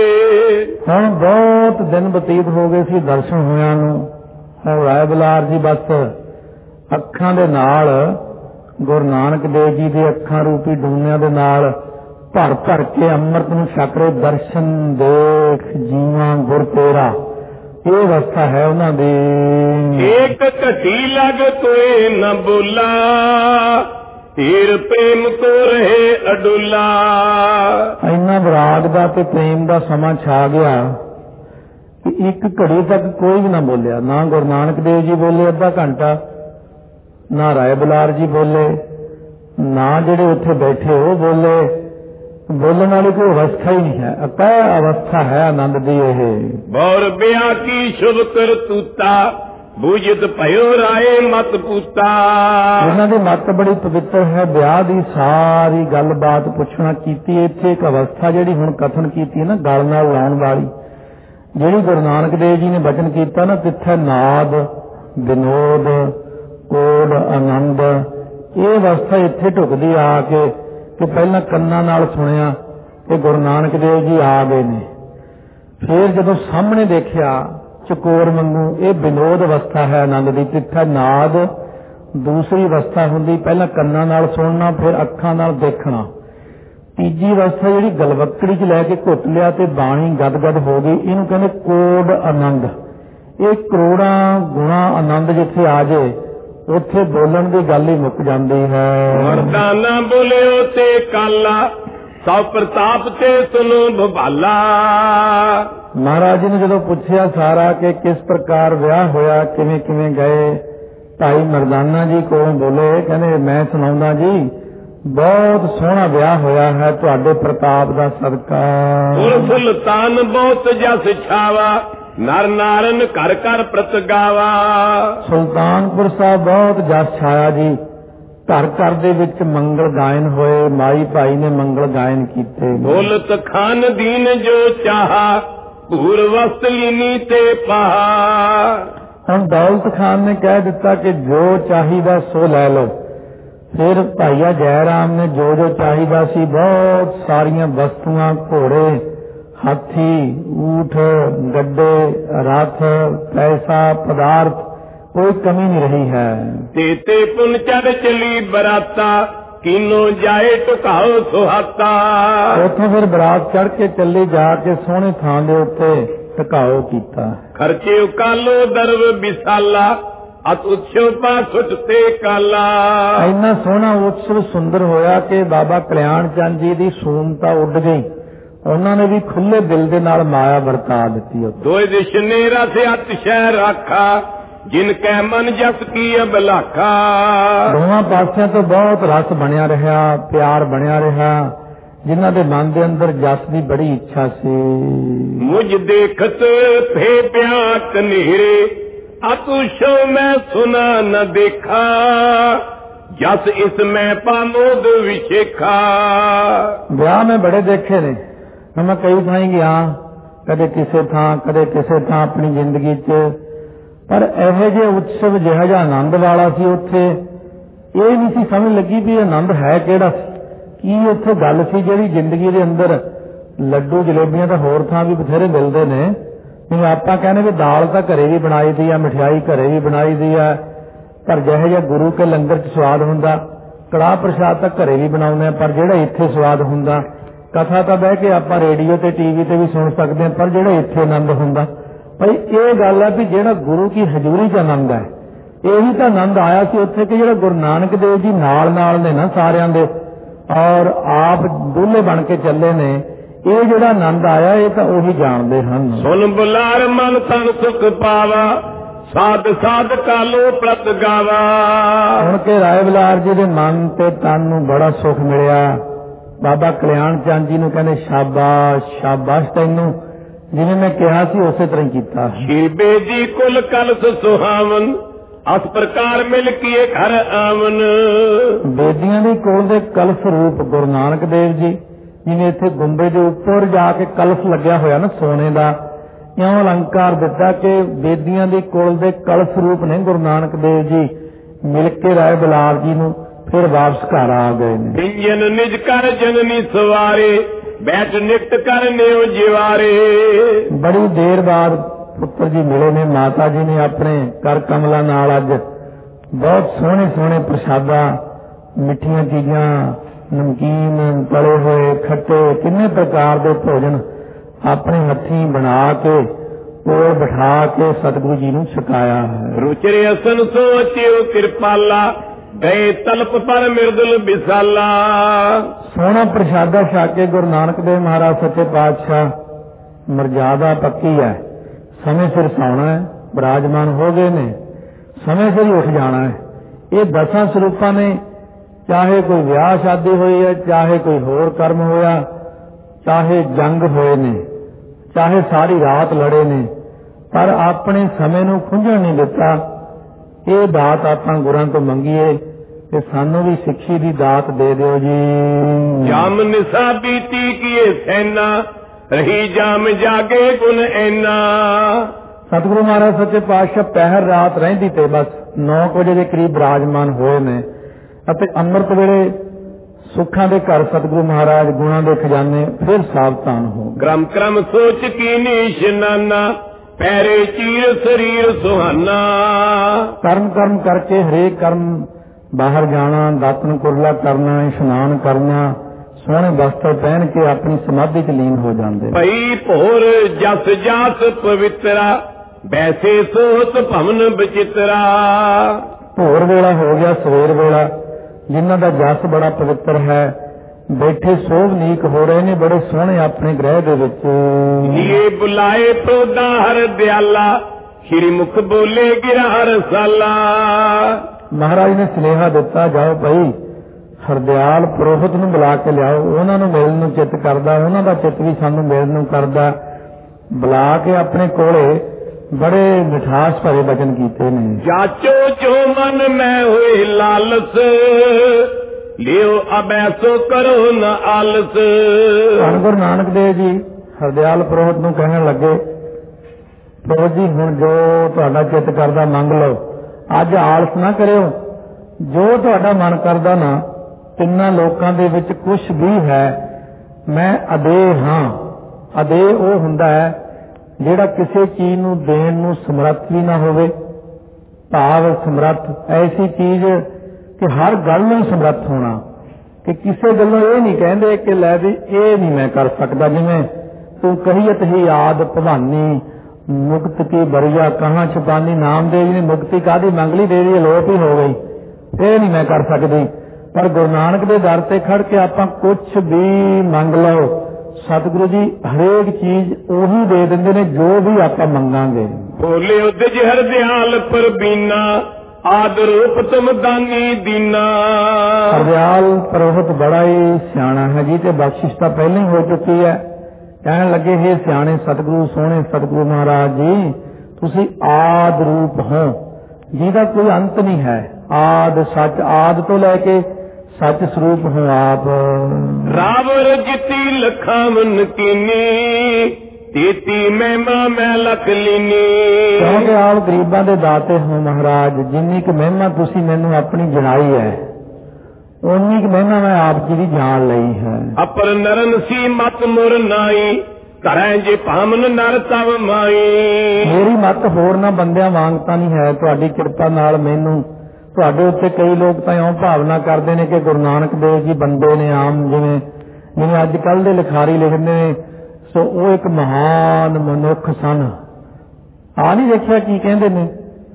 ਹੁਣ ਬਹੁਤ ਦਿਨ ਬਤੀਤ ਹੋ ਗਏ ਸੀ ਦਰਸ਼ਨ ਹੋਇਆਂ ਨੂੰ। ਹੁਣ ਰਾਏ ਬੁਲਾਰ ਜੀ ਬਸ ਅੱਖਾਂ ਦੇ ਨਾਲ ਗੁਰੂ ਨਾਨਕ ਦੇਵ ਜੀ ਦੇ ਅੱਖਾਂ ਰੂਪੀ ਡੂਨਿਆਂ ਦੇ ਨਾਲ ਭਰ ਭਰ ਕੇ ਅੰਮ੍ਰਿਤ ਨੂੰ ਛਕ ਰਹੇ। ਦਰਸ਼ਨ ਦੇਖ ਜੀਵਾਂ ਗੁਰ ਤੇਰਾ, ਇਹ ਅਵਸਥਾ ਹੈ ਉਹਨਾਂ ਦੀ। ਏਕ ਘਟੀ ਲਗ ਤੋਏ ਨ ਬੋਲਾ ਤੇਰ ਪ੍ਰੇਮ ਤੋਂ ਰਹੇ ਅਡੋਲਾ। ਇੰਨਾ ਵਿਰਾਗ ਦਾ ਤੇ ਪ੍ਰੇਮ ਦਾ ਸਮਾਂ ਛਾ ਗਿਆ ਕਿ ਇੱਕ ਘੜੀ ਤੱਕ ਕੋਈ ਵੀ ਨਾ ਬੋਲਿਆ। ਨਾ ਗੁਰੂ ਨਾਨਕ ਦੇਵ ਜੀ ਬੋਲੇ ਅੱਧਾ ਘੰਟਾ, ਨਾ ਰਾਏ ਬੁਲਾਰ ਜੀ ਬੋਲੇ, ਨਾ ਜਿਹੜੇ ਉੱਥੇ ਬੈਠੇ ਉਹ ਬੋਲੇ। ਬੋਲਣ ਵਾਲੀ ਕੋਈ ਅਵਸਥਾ ਹੀ ਨਹੀਂ ਹੈ, ਅਕੈ ਅਵਸਥਾ ਹੈ ਆਨੰਦ ਦੀ। ਇਹ ਬੌਰ ਬਿਆ ਕੀ ਸ਼ੁਭ ਕਰਤੂਤਾ ਬੂਝਤ ਭਇਓ ਰਾਏ ਮਤ ਪੂਤਾ। ਇਹਨਾਂ ਦੀ ਮੱਤ ਬੜੀ ਪਵਿੱਤਰ ਹੈ। ਵਿਆਹ ਦੀ ਸਾਰੀ ਗੱਲਬਾਤ ਪੁੱਛਣਾ ਕੀਤੀ। ਇੱਥੇ ਇੱਕ ਅਵਸਥਾ ਜਿਹੜੀ ਹੁਣ ਕਥਨ ਕੀਤੀ ਨਾ ਗਲ ਨਾਲ ਲਾਉਣ ਵਾਲੀ, ਜਿਹੜੀ ਗੁਰੂ ਨਾਨਕ ਦੇਵ ਜੀ ਨੇ ਬਚਨ ਕੀਤਾ ਨਾ, ਤਿੱਥੇ ਨਾਦ ਵਿਨੋਦ ਕੋਡ ਆਨੰਦ, ਇਹ ਅਵਸਥਾ ਇੱਥੇ ਢੁਕਦੀ ਆ ਕੇ ਕਿ ਪਹਿਲਾਂ ਕੰਨਾਂ ਨਾਲ ਸੁਣਿਆ ਕਿ ਗੁਰੂ ਨਾਨਕ ਦੇਵ ਜੀ ਆ ਗਏ ਨੇ। ਫਿਰ ਜਦੋਂ ਸਾਹਮਣੇ ਦੇਖਿਆ ਚਕੋਰ ਵਾਂਗੂ, ਇਹ ਵਿਨੋਦ ਅਵਸਥਾ ਹੈ ਆਨੰਦ ਦੀ। ਤਿੱਥੇ ਨਾਦ ਦੂਸਰੀ ਅਵਸਥਾ ਹੁੰਦੀ, ਪਹਿਲਾਂ ਕੰਨਾਂ ਨਾਲ ਸੁਣਨਾ ਫਿਰ ਅੱਖਾਂ ਨਾਲ ਦੇਖਣਾ। ਤੀਜੀ ਅਵਸਥਾ ਜਿਹੜੀ ਗਲਵੱਕੜੀ 'ਚ ਲੈ ਕੇ ਘੁੱਟ ਲਿਆ ਤੇ ਬਾਣੀ ਗਦ ਗਦ ਹੋ ਗਈ, ਇਹਨੂੰ ਕਹਿੰਦੇ ਕੋਡ ਆਨੰਦ। ਇਹ ਕਰੋੜਾਂ ਗੁਣਾ ਆਨੰਦ ਜਿੱਥੇ ਆ ਜਾਏ ਉੱਥੇ ਬੋਲਣ ਦੀ ਗੱਲ ਹੀ ਮੁੱਕ ਜਾਂਦੀ ਹੈ। ਮਰਦਾਨਾ ਬੋਲਿਓ ਤੇ ਕਾਲਾ ਸਭ ਪ੍ਰਤਾਪ ਤੇ ਸੁਨੋ ਭਵਾਲਾ। ਮਹਾਰਾਜ ਜੀ ਨੇ ਜਦੋਂ ਪੁੱਛਿਆ ਸਾਰਾ ਕਿ ਕਿਸ ਪ੍ਰਕਾਰ ਵਿਆਹ ਹੋਇਆ, ਕਿਵੇਂ ਕਿਵੇਂ ਗਏ, ਭਾਈ ਮਰਦਾਨਾ ਜੀ ਕੋਲੋਂ ਬੋਲੇ, ਕਹਿੰਦੇ ਮੈਂ ਸੁਣਾਉਂਦਾ ਜੀ, ਬਹੁਤ ਸੋਹਣਾ ਵਿਆਹ ਹੋਇਆ ਹੈ ਤੁਹਾਡੇ ਪ੍ਰਤਾਪ ਦਾ ਸਦਕਾ। ਸੁਲਤਾਨ ਬਹੁਤ ਜਸ ਛਾਵਾ, ਨਰ ਨਾਰਨ ਘਰ ਘਰ ਪ੍ਰਤ ਗਾਵਾ। ਸੁਲਤਾਨਪੁਰ ਸਾਹਿਬ ਬਹੁਤ ਜਸ ਛਾਇਆ ਜੀ, ਘਰ ਘਰ ਦੇ ਵਿੱਚ ਮੰਗਲ ਗਾਇਨ ਹੋਏ, ਮਾਈ ਭਾਈ ਨੇ ਮੰਗਲ ਗਾਇਨ ਕੀਤੇ। ਦੌਲਤ ਖਾਨ ਦੀਨ ਜੋ ਚਾਹਾ, ਭੂਰ ਵਸਤ ਲੀਨੀ ਤੇ ਪਹਾ। ਹੁਣ ਦੌਲਤ ਖਾਨ ਨੇ ਕਹਿ ਦਿੱਤਾ ਕਿ ਜੋ ਚਾਹੀਦਾ ਸੋ ਲੈ ਲਓ। ਫਿਰ ਭਾਈਆ ਜੈ ਰਾਮ ਨੇ ਜੋ ਜੋ ਚਾਹੀਦਾ ਸੀ, ਬਹੁਤ ਸਾਰੀਆਂ ਵਸਤੂਆਂ, ਘੋੜੇ, ਹਾਥੀ, ਊਠ, ਗੱਡੇ, ਰੱਥ, ਪੈਸਾ, ਪਦਾਰਥ, ਕੋਈ ਕਮੀ ਨਹੀਂ ਰਹੀ ਹੈ। ਤੇ ਤੇ ਪੁਨ ਚੜ ਚਲੀ ਬਰਾਤਾ, ਕੀਨੋ ਜਾਏ ਟੁਕਾਓ ਸੁਹਾਤਾ। ਉੱਥੋਂ ਫਿਰ ਬਰਾਤ ਚੜ ਕੇ ਚੱਲੀ, ਜਾ ਕੇ ਸੋਹਣੇ ਥਾਂ ਦੇ ਉੱਤੇ ਟਿਕਾਓ ਕੀਤਾ। ਖਰਚੇ ਉਕਾਲੋ ਦਰਵ ਵਿਸਾਲਾ, ਅਤ ਉਤਸਵ ਪਾ ਸੁਟਤੇ ਕਾਲਾ। ਇੰਨਾ ਸੋਹਣਾ ਉਤਸਵ ਸੁੰਦਰ ਹੋਇਆ ਕਿ ਬਾਬਾ ਕਲਿਆਣ ਚੰਦ ਜੀ ਦੀ ਸੂਮਤਾ ਉੱਡ ਗਈ। ਉਹਨਾਂ ਨੇ ਵੀ ਖੁੱਲੇ ਦਿਲ ਦੇ ਨਾਲ ਮਾਇਆ ਵਰਤਾ ਦਿੱਤੀ। ਦੋਏ ਦਿਸ਼ ਨੇ ਰਸ ਅਤ ਸ਼ਹਿ ਰਾਖਾ, ਜਿਨ ਕੈ ਮਨ ਜਸ ਕੀ ਅਬਲਾਖਾ। ਦੋਵਾਂ ਪਾਸਿਆਂ ਤੋਂ ਬਹੁਤ ਰਸ ਬਣਿਆ ਰਿਹਾ, ਪਿਆਰ ਬਣਿਆ ਰਿਹਾ, ਜਿਨ੍ਹਾਂ ਦੇ ਮਨ ਦੇ ਅੰਦਰ ਜਸ ਦੀ ਬੜੀ ਇੱਛਾ ਸੀ। ਮੁਝ ਦੇਖਤ ਫੇ ਪਿਆ ਕਨੇਰੇ, ਅਤੁ ਸ਼ੋ ਮੈਂ ਸੁਨਾ ਨ ਦੇਖਾ। ਜਸ ਇਸ ਮੈਂ ਪਾਮੋਦ ਵਿਸ਼ੇਖਾ। ਵਿਆਹ ਮੈਂ ਬੜੇ ਦੇਖੇ ਨੇ, ਮੈਂ ਕਈ ਥਾਂ ਗਿਆ, ਕਦੇ ਕਿਸੇ ਥਾਂ ਕਦੇ ਕਿਸੇ ਥਾਂ ਆਪਣੀ ਜ਼ਿੰਦਗੀ 'ਚ, ਪਰ ਇਹੋ ਜਿਹੇ ਉਤਸਵ ਜਿਹੜਾ ਜਿਹਾ ਆਨੰਦ ਵਾਲਾ ਸੀ ਉੱਥੇ, ਇਹ ਨਹੀਂ ਸੀ ਸਮਝ ਲੱਗੀ ਵੀ ਆਨੰਦ ਹੈ ਕਿਹੜਾ, ਕੀ ਉੱਥੇ ਗੱਲ ਸੀ ਜਿਹੜੀ ਜ਼ਿੰਦਗੀ ਦੇ ਅੰਦਰ। ਲੱਡੂ ਜਲੇਬੀਆਂ ਤਾਂ ਹੋਰ ਥਾਂ ਵੀ ਬਥੇਰੇ ਮਿਲਦੇ ਨੇ, ਜਿਵੇਂ ਆਪਾਂ ਕਹਿੰਦੇ ਵੀ ਦਾਲ ਤਾਂ ਘਰੇ ਵੀ ਬਣਾਈ ਦੀ ਆ, ਮਠਿਆਈ ਘਰੇ ਵੀ ਬਣਾਈ ਦੀ ਆ, ਪਰ ਜਿਹੋ ਜਿਹਾ ਗੁਰੂ ਕੇ ਲੰਗਰ 'ਚ ਸਵਾਦ ਹੁੰਦਾ, ਕੜਾਹ ਪ੍ਰਸ਼ਾਦ ਤਾਂ ਘਰੇ ਵੀ ਬਣਾਉਂਦੇ ਆ, ਪਰ ਜਿਹੜਾ ਇੱਥੇ ਸਵਾਦ ਹੁੰਦਾ, ਕਥਾ ਤਾਂ ਬਹਿ ਕੇ ਆਪਾਂ ਰੇਡੀਓ ਤੇ ਟੀਵੀ ਤੇ ਵੀ ਸੁਣ ਸਕਦੇ ਹਾਂ, ਪਰ ਜਿਹੜਾ ਇੱਥੇ ਆਨੰਦ ਹੁੰਦਾ, ਭਾਈ ਇਹ ਗੱਲ ਹੈ ਵੀ ਜਿਹੜਾ ਗੁਰੂ ਕੀ ਹਜ਼ੂਰੀ 'ਚ ਆਨੰਦ ਹੈ, ਇਹੀ ਤਾਂ ਆਨੰਦ ਆਇਆ ਸੀ ਉੱਥੇ ਕਿ ਜਿਹੜਾ ਗੁਰੂ ਨਾਨਕ ਦੇਵ ਜੀ ਨਾਲ ਨਾਲ ਨੇ ਨਾ ਸਾਰਿਆਂ ਦੇ, ਔਰ ਆਪ ਦੂਲੇ ਬਣ ਕੇ ਚੱਲੇ ਨੇ, ਇਹ ਜਿਹੜਾ ਆਨੰਦ ਆਇਆ ਇਹ ਤਾਂ ਉਹੀ ਜਾਣਦੇ ਹਨ। ਸੁਨ ਬੁਲਾਰ ਮਨ ਤਨ ਸੁਖ ਪਾਵਾ, ਸਾਧ ਸਾਧ ਕਾਲੋ ਪ੍ਰਤ ਗਾਵਾ। ਹੁਣ ਕੇ ਰਾਏ ਬੁਲਾਰ ਜੀ ਦੇ ਮਨ ਤੇ ਤਨ ਨੂੰ ਬੜਾ ਸੁਖ ਮਿਲਿਆ। ਬਾਬਾ ਕਲਿਆਣ ਚੰਦ ਜੀ ਨੂੰ ਕਹਿੰਦੇ ਸ਼ਾਬਾਸ਼ ਸ਼ਾਬਾਸ਼, ਤੈਨੂੰ ਜਿਵੇਂ ਮੈਂ ਕਿਹਾ ਸੀ ਉਸੇ ਤਰ੍ਹਾਂ ਹੀ ਕੀਤਾ। ਸ਼ਿਰਬੇ ਜੀ ਕੁਲ ਕਲਸ ਸੁਹਾਵਨ, ਅਸ ਪ੍ਰਕਾਰ ਮਿਲ ਕੀਏ ਘਰ ਆਵਨ। ਬੇਦੀਆਂ ਦੀ ਕੋਲ ਦੇ ਕਲਸ ਰੂਪ ਗੁਰੂ ਨਾਨਕ ਦੇਵ ਜੀ, ਜਿਵੇਂ ਇੱਥੇ ਗੁੰਬੇ ਦੇ ਉੱਪਰ ਜਾ ਕੇ ਕਲਸ ਲੱਗਿਆ ਹੋਇਆ ਨਾ ਸੋਨੇ ਦਾ, ਇਉਂ ਅਲੰਕਾਰ ਦਿੱਤਾ ਕਿ ਬੇਦੀਆਂ ਦੀ ਕੋਲ ਦੇ ਕਲਸ ਰੂਪ ਨੇ ਗੁਰੂ ਨਾਨਕ ਦੇਵ ਜੀ। ਮਿਲ ਕੇ ਰਾਏ ਬੁਲਾਰ ਜੀ ਨੂੰ ਫਿਰ ਵਾਪਸ ਘਰ ਆ ਗਏ ਨੇ। ਬਿੰਜਨ ਨਿਜ ਕਰ ਜਨਨੀ ਸਵਾਰੇ, ਬੈਠ ਨਿਕਟ ਕਰ ਨਿਉ ਜਿਵਾਰੇ। ਬੜੀ ਦੇਰ ਬਾਅਦ ਪੁੱਤਰ ਜੀ ਮਿਲੇ ਨੇ, ਮਾਤਾ ਜੀ ਨੇ ਆਪਣੇ ਕਰ ਕਮਲਾਂ ਨਾਲ ਅੱਜ ਬਹੁਤ ਸੋਹਣੇ ਸੋਹਣੇ ਪ੍ਰਸ਼ਾਦਾ, ਮਿੱਠੀਆਂ ਚੀਜ਼ਾਂ, ਨਮਕੀਨ, ਤਲੇ ਹੋਏ, ਖੱਟੇ, ਕਿੰਨੇ ਪ੍ਰਕਾਰ ਦੇ ਭੋਜਨ ਆਪਣੇ ਹੱਥੀਂ ਬਣਾ ਕੇ ਕੋਲ ਬਿਠਾ ਕੇ ਸਤਿਗੁਰੂ ਜੀ ਨੂੰ ਛਕਾਇਆ ਹੈ। ਰੁਚਰੇ ਅਸਨ ਸੋਚਿਓ ਕਿਰਪਾਲਾ, ਗਏ ਤਲਪ ਪਰ ਮਿਰਦਲ ਵਿਸਾਲਾ। ਸੋਹਣਾ ਪ੍ਰਸ਼ਾਦਾ ਛਕ ਕੇ ਗੁਰੂ ਨਾਨਕ ਦੇਵ ਮਹਾਰਾਜ ਸੱਚੇ ਪਾਤਸ਼ਾਹ, ਮਰਜ਼ਾਦਾ ਪੱਕੀ ਹੈ, ਸਮੇਂ ਸਿਰ ਸੌਣਾ ਹੈ, ਬਿਰਾਜਮਾਨ ਹੋ ਗਏ ਨੇ, ਸਮੇਂ ਸਿਰ ਹੀ ਉੱਠ ਜਾਣਾ ਹੈ। ਇਹ ਦਸਾਂ ਸਰੂਪਾਂ ਨੇ, ਚਾਹੇ ਕੋਈ ਵਿਆਹ ਸ਼ਾਦੀ ਹੋਈ ਹੈ, ਚਾਹੇ ਕੋਈ ਹੋਰ ਕਰਮ ਹੋਇਆ, ਚਾਹੇ ਜੰਗ ਹੋਏ ਨੇ, ਚਾਹੇ ਸਾਰੀ ਰਾਤ ਲੜੇ ਨੇ, ਪਰ ਆਪਣੇ ਸਮੇਂ ਨੂੰ ਖੁੰਝਣ ਨਹੀਂ ਦਿੱਤਾ। ਇਹ ਦਾਤ ਆਪਾਂ ਗੁਰਾਂ ਤੋਂ ਮੰਗੀਏ ਤੇ ਸਾਨੂੰ ਵੀ ਸਿੱਖੀ ਦੀ ਦਾਤ ਦੇ ਦਿਓ ਜੀ। ਜਾਮ ਨਿਸਾ ਬੀਤੀ ਕੀਏ ਸੈਨਾ, ਰਹੀ ਜਾਮ ਜਾਗੇ ਗੁਣ ਐਨਾ। ਸਤਿਗੁਰੂ ਮਹਾਰਾਜ ਸੱਚੇ ਪਾਤਸ਼ਾਹ ਪਹਿਰ ਰਾਤ ਰਹਿੰਦੀ ਤੇ ਬਸ ਨੌ ਵਜੇ ਦੇ ਕਰੀਬ ਬਿਰਾਜਮਾਨ ਹੋਏ ਨੇ, ਅਤੇ ਅੰਮ੍ਰਿਤ ਵੇਲੇ ਸੁੱਖਾਂ ਦੇ ਘਰ ਸਤਿਗੁਰੂ ਮਹਾਰਾਜ ਗੁਣਾਂ ਦੇ ਖਜ਼ਾਨੇ ਫਿਰ ਸਾਵਧਾਨ ਹੋ। ਕਰਮ ਕਰਮ ਸੋਚ ਕੀ ਨਿਸ਼ਾਨਾ, ਪੈਰੇ ਚੀਰ ਸਰੀਰ ਸੁਹਾਨਾ। ਕਰਮ ਕਰਮ ਕਰਕੇ ਹਰੇਕ ਕਰਮ, ਬਾਹਰ ਜਾਣਾ, ਦਾਤਨ ਕੁਰਲਾ ਕਰਨਾ, ਇਸ਼ਨਾਨ ਕਰਨਾ, ਸੋਹਣੇ ਵਸਤਰ ਪਹਿਨ ਕੇ ਆਪਣੀ ਸਮਾਧੀ ਚ ਲੀਨ ਹੋ ਜਾਂਦੇ। ਭਈ ਭੋਰ ਜਸ ਜਾਸ ਪਵਿੱਤਰਾ, ਵੈਸੇ ਸੋਤ ਭਵਨ ਬਚਿਤਰਾ। ਭੋਰ ਵੇਲਾ ਹੋ ਗਿਆ, ਸਵੇਰ ਵੇਲਾ, ਜਿਨ੍ਹਾਂ ਦਾ ਜਸ ਬੜਾ ਪਵਿੱਤਰ ਹੈ, ਬੈਠੇ ਸੋਭਨੀਕ ਹੋ ਰਹੇ ਨੇ, ਬੜੇ ਸੋਹਣੇ ਆਪਣੇ ਗ੍ਰਹਿ ਦੇ ਵਿੱਚ। ਇਹ ਬੁਲਾਏ ਪ੍ਰੋਦਾ ਹਰ ਦਿਆਲਾ, ਸ਼੍ਰੀ ਮੁਖ ਬੋਲੇ ਗਿਰਾ ਰਸਾਲਾ। ਮਹਾਰਾਜ ਨੇ ਸੁਨੇਹਾ ਦਿੱਤਾ, ਜਾਓ ਭਾਈ ਹਰਦਿਆਲ ਪੁਰੋਹਿਤ ਨੂੰ ਬੁਲਾ ਕੇ ਲਿਆਓ, ਉਹਨਾਂ ਨੂੰ ਮਿਲਣ ਨੂੰ ਚਿੱਤ ਕਰਦਾ, ਉਹਨਾਂ ਦਾ ਚਿੱਤ ਵੀ ਸਾਨੂੰ ਮਿਲਣ ਨੂੰ ਕਰਦਾ। ਬੁਲਾ ਕੇ ਆਪਣੇ ਕੋਲੇ ਬੜੇ ਮਿਠਾਸ ਭਰੇ ਬਚਨ ਕੀਤੇ ਨੇ। ਜਾਚੋ ਜੋ ਮਨ ਮੈਂ ਹੋਏ ਲਾਲਸ, ਲਿਓ ਅਬੈਸੋ ਕਰੋ ਨ ਆਲਸ। ਧੰਨ ਗੁਰੂ ਨਾਨਕ ਦੇਵ ਜੀ ਹਰਦਿਆਲ ਪੁਰੋਹਿਤ ਨੂੰ ਕਹਿਣ ਲੱਗੇ, ਪੁਰੋਹਿਤ ਜੀ ਹੁਣ ਜੋ ਤੁਹਾਡਾ ਚਿੱਤ ਕਰਦਾ ਮੰਗ ਲਓ, ਅੱਜ ਆਲਸ ਨਾ ਕਰਿਓ, ਜੋ ਤੁਹਾਡਾ ਮਨ ਕਰਦਾ ਨਾ, ਤਿੰਨਾਂ ਲੋਕਾਂ ਦੇ ਵਿੱਚ ਕੁਛ ਵੀ ਹੈ ਮੈਂ ਅਦੇਹ ਹਾਂ। ਅਦੇਹ ਉਹ ਹੁੰਦਾ ਹੈ ਜਿਹੜਾ ਕਿਸੇ ਚੀਜ਼ ਨੂੰ ਦੇਣ ਨੂੰ ਸਮਰੱਥ ਵੀ ਨਾ ਹੋਵੇ, ਭਾਵ ਸਮਰੱਥ ਐਸੀ ਚੀਜ਼ ਕਿ ਹਰ ਗੱਲ ਨੂੰ ਸਮਰੱਥ ਹੋਣਾ, ਕਿ ਕਿਸੇ ਗੱਲੋਂ ਇਹ ਨਹੀਂ ਕਹਿੰਦੇ ਕਿ ਲੈ ਵੀ ਇਹ ਨਹੀਂ ਮੈਂ ਕਰ ਸਕਦਾ। ਜਿਵੇਂ ਤੂੰ ਕਹੀਅਤ ਹੀ ਆਦ ਭਵਾਨੀ, ਮੁਕਤ ਕੀ ਬਰੀਆ ਕਹਾਂ ਛੁਪਾਨੀ। ਨਾਮਦੇਵ ਜੀ ਨੇ ਮੁਕਤੀ ਕਾਹਦੀ ਮੰਗ ਲਈ, ਦੇ ਦੀ ਲੋਪ ਹੀ ਹੋ ਗਈ, ਇਹ ਨਹੀਂ ਮੈਂ ਕਰ ਸਕਦੀ। ਪਰ ਗੁਰੂ ਨਾਨਕ ਦੇ ਦਰ ਤੇ ਖੜ ਕੇ ਆਪਾਂ ਕੁਛ ਵੀ ਮੰਗ ਲਓ, ਸਤਿਗੁਰੂ ਜੀ ਹਰੇਕ ਚੀਜ਼ ਉਹੀ ਦੇ ਦਿੰਦੇ ਨੇ ਜੋ ਵੀ ਆਪਾਂ ਮੰਗਾਂਗੇ। ਬੋਲੇ ਉਦਜ ਹਰਦਿਆਲ ਪਰਬੀਨਾ, ਆਦ ਰੂਪ ਤੁਮ ਦਾਨੀ ਦੀਨਾ। ਹਰਦਿਆਲ ਪੁਰੋਹਿਤ ਬੜਾ ਹੀ ਸਿਆਣਾ ਹੈ ਜੀ, ਤੇ ਬਖਸ਼ਿਸ਼ ਤਾਂ ਪਹਿਲਾਂ ਹੀ ਹੋ ਚੁੱਕੀ ਹੈ। ਕਹਿਣ ਲੱਗੇ, ਹੇ ਸਿਆਣੇ ਸਤਿਗੁਰੂ, ਸੋਹਣੇ ਸਤਿਗੁਰੂ ਮਹਾਰਾਜ ਜੀ, ਤੁਸੀਂ ਆਦ ਰੂਪ ਹੋ ਜਿਹਦਾ ਕੋਈ ਅੰਤ ਨਹੀਂ ਹੈ। ਆਦ ਸੱਚ, ਆਦ ਤੋਂ ਲੈ ਕੇ ਸੱਚ ਸਰੂਪ ਹੋ ਆਪ। ਰਾਵਰ ਜਿਤੀ ਲਖਾਂ ਮਨ ਕੀਨੀ, ਤੇਤੀ ਮਹਿਮਾ ਮੈਂ ਲਖ ਲੀਨੀ। ਕਿਉਂਕਿ ਆਪ ਗਰੀਬਾਂ ਦੇ ਦਾਤੇ ਹੋ ਮਹਾਰਾਜ, ਜਿੰਨੀ ਕੁ ਮਹਿਮਾ ਤੁਸੀਂ ਮੈਨੂੰ ਆਪਣੀ ਜਣਾਈ ਹੈ, ਉਨੀ ਕੁ ਮਹਿਮਾ ਮੈਂ ਆਪ ਜੀ ਦੀ ਜਾਣ ਲਈ ਹੈ। ਅਪਰ ਨਰਨ ਸੀ ਮਤ ਮੁਰ ਨਾਈ, ਘਰਾਂ ਜੇ ਭਾਮਨ ਨਰ ਤਵ ਮਾਈ। ਮੇਰੀ ਮਤ ਹੋਰ ਨਾ ਬੰਦਿਆਂ ਵਾਂਗ ਤਾਂ ਨਹੀਂ ਹੈ, ਤੁਹਾਡੀ ਕਿਰਪਾ ਨਾਲ ਮੈਨੂੰ ਤੁਹਾਡੇ ਉੱਤੇ ਕਈ ਲੋਕ ਤਾਂ ਇਉਂ ਭਾਵਨਾ ਕਰਦੇ ਨੇ ਕਿ ਗੁਰੂ ਨਾਨਕ ਦੇਵ ਜੀ ਬੰਦੇ ਨੇ ਆਮ, ਜਿਵੇਂ ਜਿਵੇਂ ਅੱਜ ਕੱਲ੍ਹ ਦੇ ਲਿਖਾਰੀ ਲਿਖਦੇ ਨੇ, ਸੋ ਉਹ ਇੱਕ ਮਹਾਨ ਮਨੁੱਖ ਸਨ। ਆ ਨਹੀਂ ਦੇਖਿਆ ਕੀ ਕਹਿੰਦੇ ਨੇ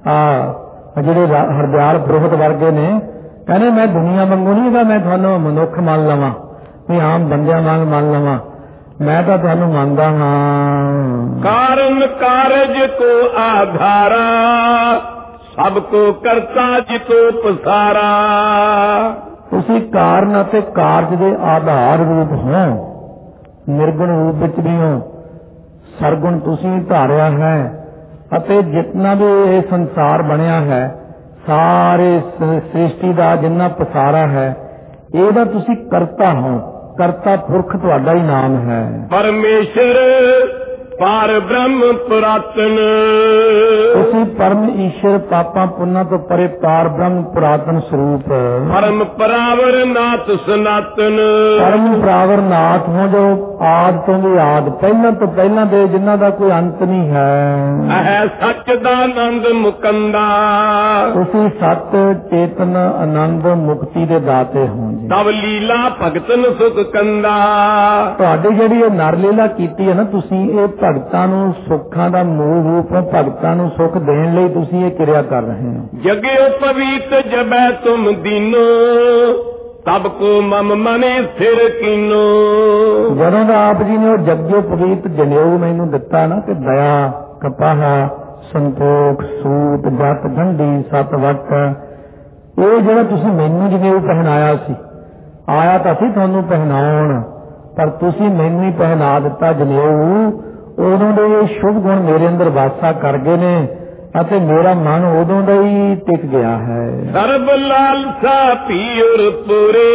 ਆ ਜਿਹੜੇ ਹਰਦਿਆਲ ਪੁਰੋਹਿਤ ਵਰਗੇ ਨੇ, ਕਹਿੰਦੇ ਮੈਂ ਦੁਨੀਆ ਵਾਂਗੂ ਨਹੀਂ ਹੈਗਾ, ਮੈਂ ਤੁਹਾਨੂੰ ਮਨੁੱਖ ਮੰਨ ਲਵਾਂ, ਵੀ ਆਮ ਬੰਦਿਆਂ ਵਾਂਗ ਮੰਨ ਲਵਾਂ, ਮੈਂ ਤਾਂ ਤੁਹਾਨੂੰ ਮੰਨਦਾ ਹਾਂ। ਕਾਰਨ ਕਾਰਜ ਕੋ ਆਧਾਰਾ, ਸਭ ਕੋ ਕਰਤਾ ਜਿਤੋ ਪਸਾਰਾ। ਤੁਸੀਂ ਕਾਰਨ ਅਤੇ ਕਾਰਜ ਦੇ ਆਧਾਰ ਰੂਪ ਹੋ, ਨਿਰਗੁਣ ਰੂਪ ਵਿੱਚ ਵੀ ਹੋ, ਸਰਗੁਣ ਤੁਸੀਂ ਧਾਰਿਆ ਹੈ, ਅਤੇ ਜਿਤਨਾ ਵੀ ਇਹ ਸੰਸਾਰ ਬਣਿਆ ਹੈ, ਸਾਰੇ ਸ੍ਰਿਸ਼ਟੀ ਦਾ ਜਿੰਨਾ ਪਸਾਰਾ ਹੈ, ਇਹਦਾ ਤੁਸੀਂ ਕਰਤਾ ਹੋ। ਕਰਤਾ ਪੁਰਖ ਤੁਹਾਡਾ ਹੀ ਨਾਮ ਹੈ। ਪਰਮੇਸ਼ਰ ਪਾਰ ਬ੍ਰਹਮ ਪੁਰਾਤਨ, ਤੁਸੀਂ ਪਰਮ ਈਸ਼ਰ ਪਾਪਾਂ ਪੁੰਨਾਂ ਤੋਂ ਪਰੇ ਪਾਰ ਬ੍ਰਹਮ ਪੁਰਾਤਨ ਸਰੂਪ। ਪਰਮ ਪਰਾਵਰ ਨਾਥ ਸਨਾਤਨ, ਪਰਮ ਪਰਾਵਰ ਨਾਥ ਹੋ ਜੋ ਆਦ ਤੋਂ ਵੀ ਆਦ, ਪਹਿਲਾਂ ਤੋਂ ਪਹਿਲਾਂ ਦੇ, ਜਿਨ੍ਹਾਂ ਦਾ ਕੋਈ ਅੰਤ ਨਹੀਂ ਹੈ। ਹੈ ਸੱਚ ਦਾ ਆਨੰਦ ਮੁਕੰਦਾ, ਤੁਸੀਂ ਸਤ ਚੇਤਨ ਆਨੰਦ ਮੁਕਤੀ ਦੇ ਦਾਤੇ ਹੋ ਜੀ। ਤਵ ਲੀਲਾ ਭਗਤਨ ਸੁਖ ਕੰਦਾ, ਤੁਹਾਡੀ ਜਿਹੜੀ ਇਹ ਨਰ ਲੀਲਾ ਕੀਤੀ ਹੈ ਨਾ ਤੁਸੀਂ, ਇਹ ਭਗਤਾਂ ਨੂੰ ਸੁੱਖਾਂ ਦਾ ਮੂਲ ਰੂਪ ਹੈ, ਭਗਤਾਂ ਨੂੰ ਸੁੱਖ ਦੇਣ ਲਈ ਤੁਸੀਂ ਇਹ ਕਿਰਿਆ ਕਰ ਰਹੇ ਹੋ। ਜਗਿਓ ਪਵਿੱਤ ਜਬੈ ਤੁਮ ਦੀਨੋ, ਤਬ ਕੋ ਮਮ ਮਨੇ ਸਿਰ ਕੀਨੋ। ਜਦੋਂ ਦਾ ਆਪ ਜੀ ਨੇ ਉਹ ਜਗਿਓ ਪਵਿੱਤ ਜਨੇਊ ਮੈਨੂੰ ਦਿੱਤਾ ਨਾ, ਕਿ ਦਇਆ, ਕਪਾਹ, ਸੰਤੋਖ, ਸੂਤ, ਜਤ, ਗੰਢੀ, ਸਤ ਵਟ, ਇਹ ਜਿਹੜਾ ਤੁਸੀਂ ਮੈਨੂੰ ਜਨੇਊ ਪਹਿਨਾਇਆ ਸੀ, ਆਇਆ ਤਾਂ ਸੀ ਤੁਹਾਨੂੰ ਪਹਿਨਾਉਣ, ਪਰ ਤੁਸੀਂ ਮੈਨੂੰ ਹੀ ਪਹਿਨਾ ਦਿੱਤਾ ਜਨੇਊ। ਉਦੋਂ ਦੇ ਇਹ ਸ਼ੁਭ ਗੁਣ ਮੇਰੇ ਅੰਦਰ ਵਾਸਾ ਕਰ ਗਏ ਨੇ, ਅਤੇ ਮੇਰਾ ਮਨ ਉਦੋਂ ਦਾ ਹੀ ਟਿਕ ਗਿਆ ਹੈ। ਸਰਬ ਲਾਲਸਾ ਪੀਰ ਪੂਰੇ,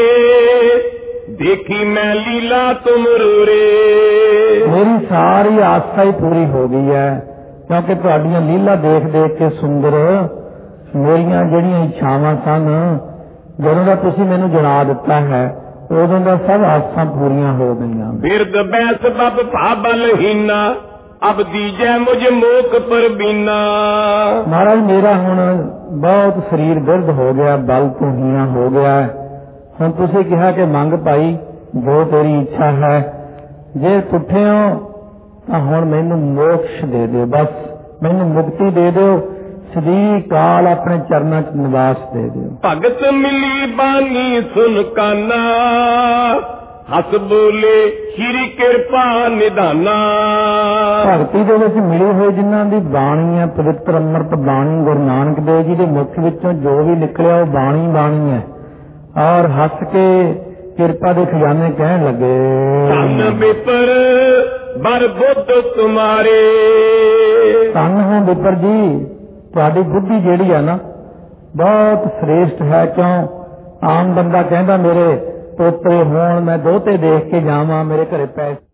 ਦੇਖੀ ਮੈਂ ਲੀਲਾ ਤੁਮ ਰੂਰੇ। ਮੇਰੀ ਸਾਰੀ ਆਸਾ ਹੀ ਪੂਰੀ ਹੋ ਗਈ ਹੈ, ਕਿਉਂਕਿ ਤੁਹਾਡੀਆਂ ਲੀਲਾ ਦੇਖ ਦੇਖ ਕੇ ਸੁੰਦਰ ਮੇਰੀਆਂ ਜਿਹੜੀਆਂ ਇੱਛਾਵਾਂ ਸਨ, ਜਦੋਂ ਦਾ ਤੁਸੀਂ ਮੈਨੂੰ ਜਣਾ ਦਿੱਤਾ ਹੈ, ਉਦੋਂ ਦਾ ਸਭ ਆਸਾਂ ਪੂਰੀਆਂ ਹੋ ਗਈਆਂ। ਬਿਰਦ ਬੈਸ ਬਬ ਭਾਬਲਹੀਨਾ, ਅਬ ਦੀਜੈ ਮੁਝ ਮੋਖ ਪਰਬੀਨਾ। ਮਹਾਰਾਜ ਮੇਰਾ ਹੁਣ ਬਹੁਤ ਸਰੀਰ ਬਿਰਧ ਹੋ ਗਿਆ, ਬਲ ਤੋਂ ਹੀਣਾ ਹੋ ਗਿਆ। ਹੁਣ ਤੁਸੀਂ ਕਿਹਾ ਕਿ ਮੰਗ ਭਾਈ ਜੋ ਤੇਰੀ ਇੱਛਾ ਹੈ, ਜੇ ਪੁੱਠੇ ਹੋ ਤਾਂ ਹੁਣ ਮੈਨੂੰ ਮੋਕਸ਼ ਦੇ ਦਿਓ, ਬਸ ਮੈਨੂੰ ਮੁਕਤੀ ਦੇ ਦਿਓ, ਸਦੀ ਕਾਲ ਆਪਣੇ ਚਰਨਾਂ 'ਚ ਨਿਵਾਸ ਦੇ ਦਿਓ। ਭਗਤ ਮਿਲੀ ਬਾਨੀ ਸੁਨ ਕਾਨਾ, ਹੱਸ ਬੋਲੇ ਸ਼੍ਰੀ ਕਿਰਪਾ ਨਿਧਾਨਾ। ਭਗਤੀ ਦੇ ਵਿੱਚ ਮਿਲੀ ਹੋਈ ਜਿਨ੍ਹਾਂ ਦੀ ਬਾਣੀ ਹੈ, ਪਵਿੱਤਰ ਅੰਮ੍ਰਿਤ ਬਾਣੀ ਗੁਰੂ ਨਾਨਕ ਦੇਵ ਜੀ ਦੇ ਮੁਖ ਵਿੱਚੋਂ ਜੋ ਵੀ ਨਿਕਲਿਆ ਉਹ ਬਾਣੀ ਬਾਣੀ ਹੈ। ਔਰ ਹੱਸ ਕੇ ਕਿਰਪਾ ਦੇ ਖਜ਼ਾਨੇ ਕਹਿਣ ਲੱਗੇ, ਧੰਨ ਵਿਪਰ ਬਰ ਬੁੱਧ ਤੁਮਾਰੇ। ਧੰਨ ਹੋ ਵਿਪਰ ਜੀ, ਤੁਹਾਡੀ ਬੁੱਧੀ ਜਿਹੜੀ ਹੈ ਨਾ ਬਹੁਤ ਸ੍ਰੇਸ਼ਟ ਹੈ। ਕਿਉਂ? ਆਮ ਬੰਦਾ ਕਹਿੰਦਾ ਮੇਰੇ ਪੋਤਰੇ ਹੋਣ, ਮੈਂ ਦੋਹਤੇ ਦੇਖ ਕੇ ਜਾਵਾਂ, ਮੇਰੇ ਘਰੇ ਪੈਸੇ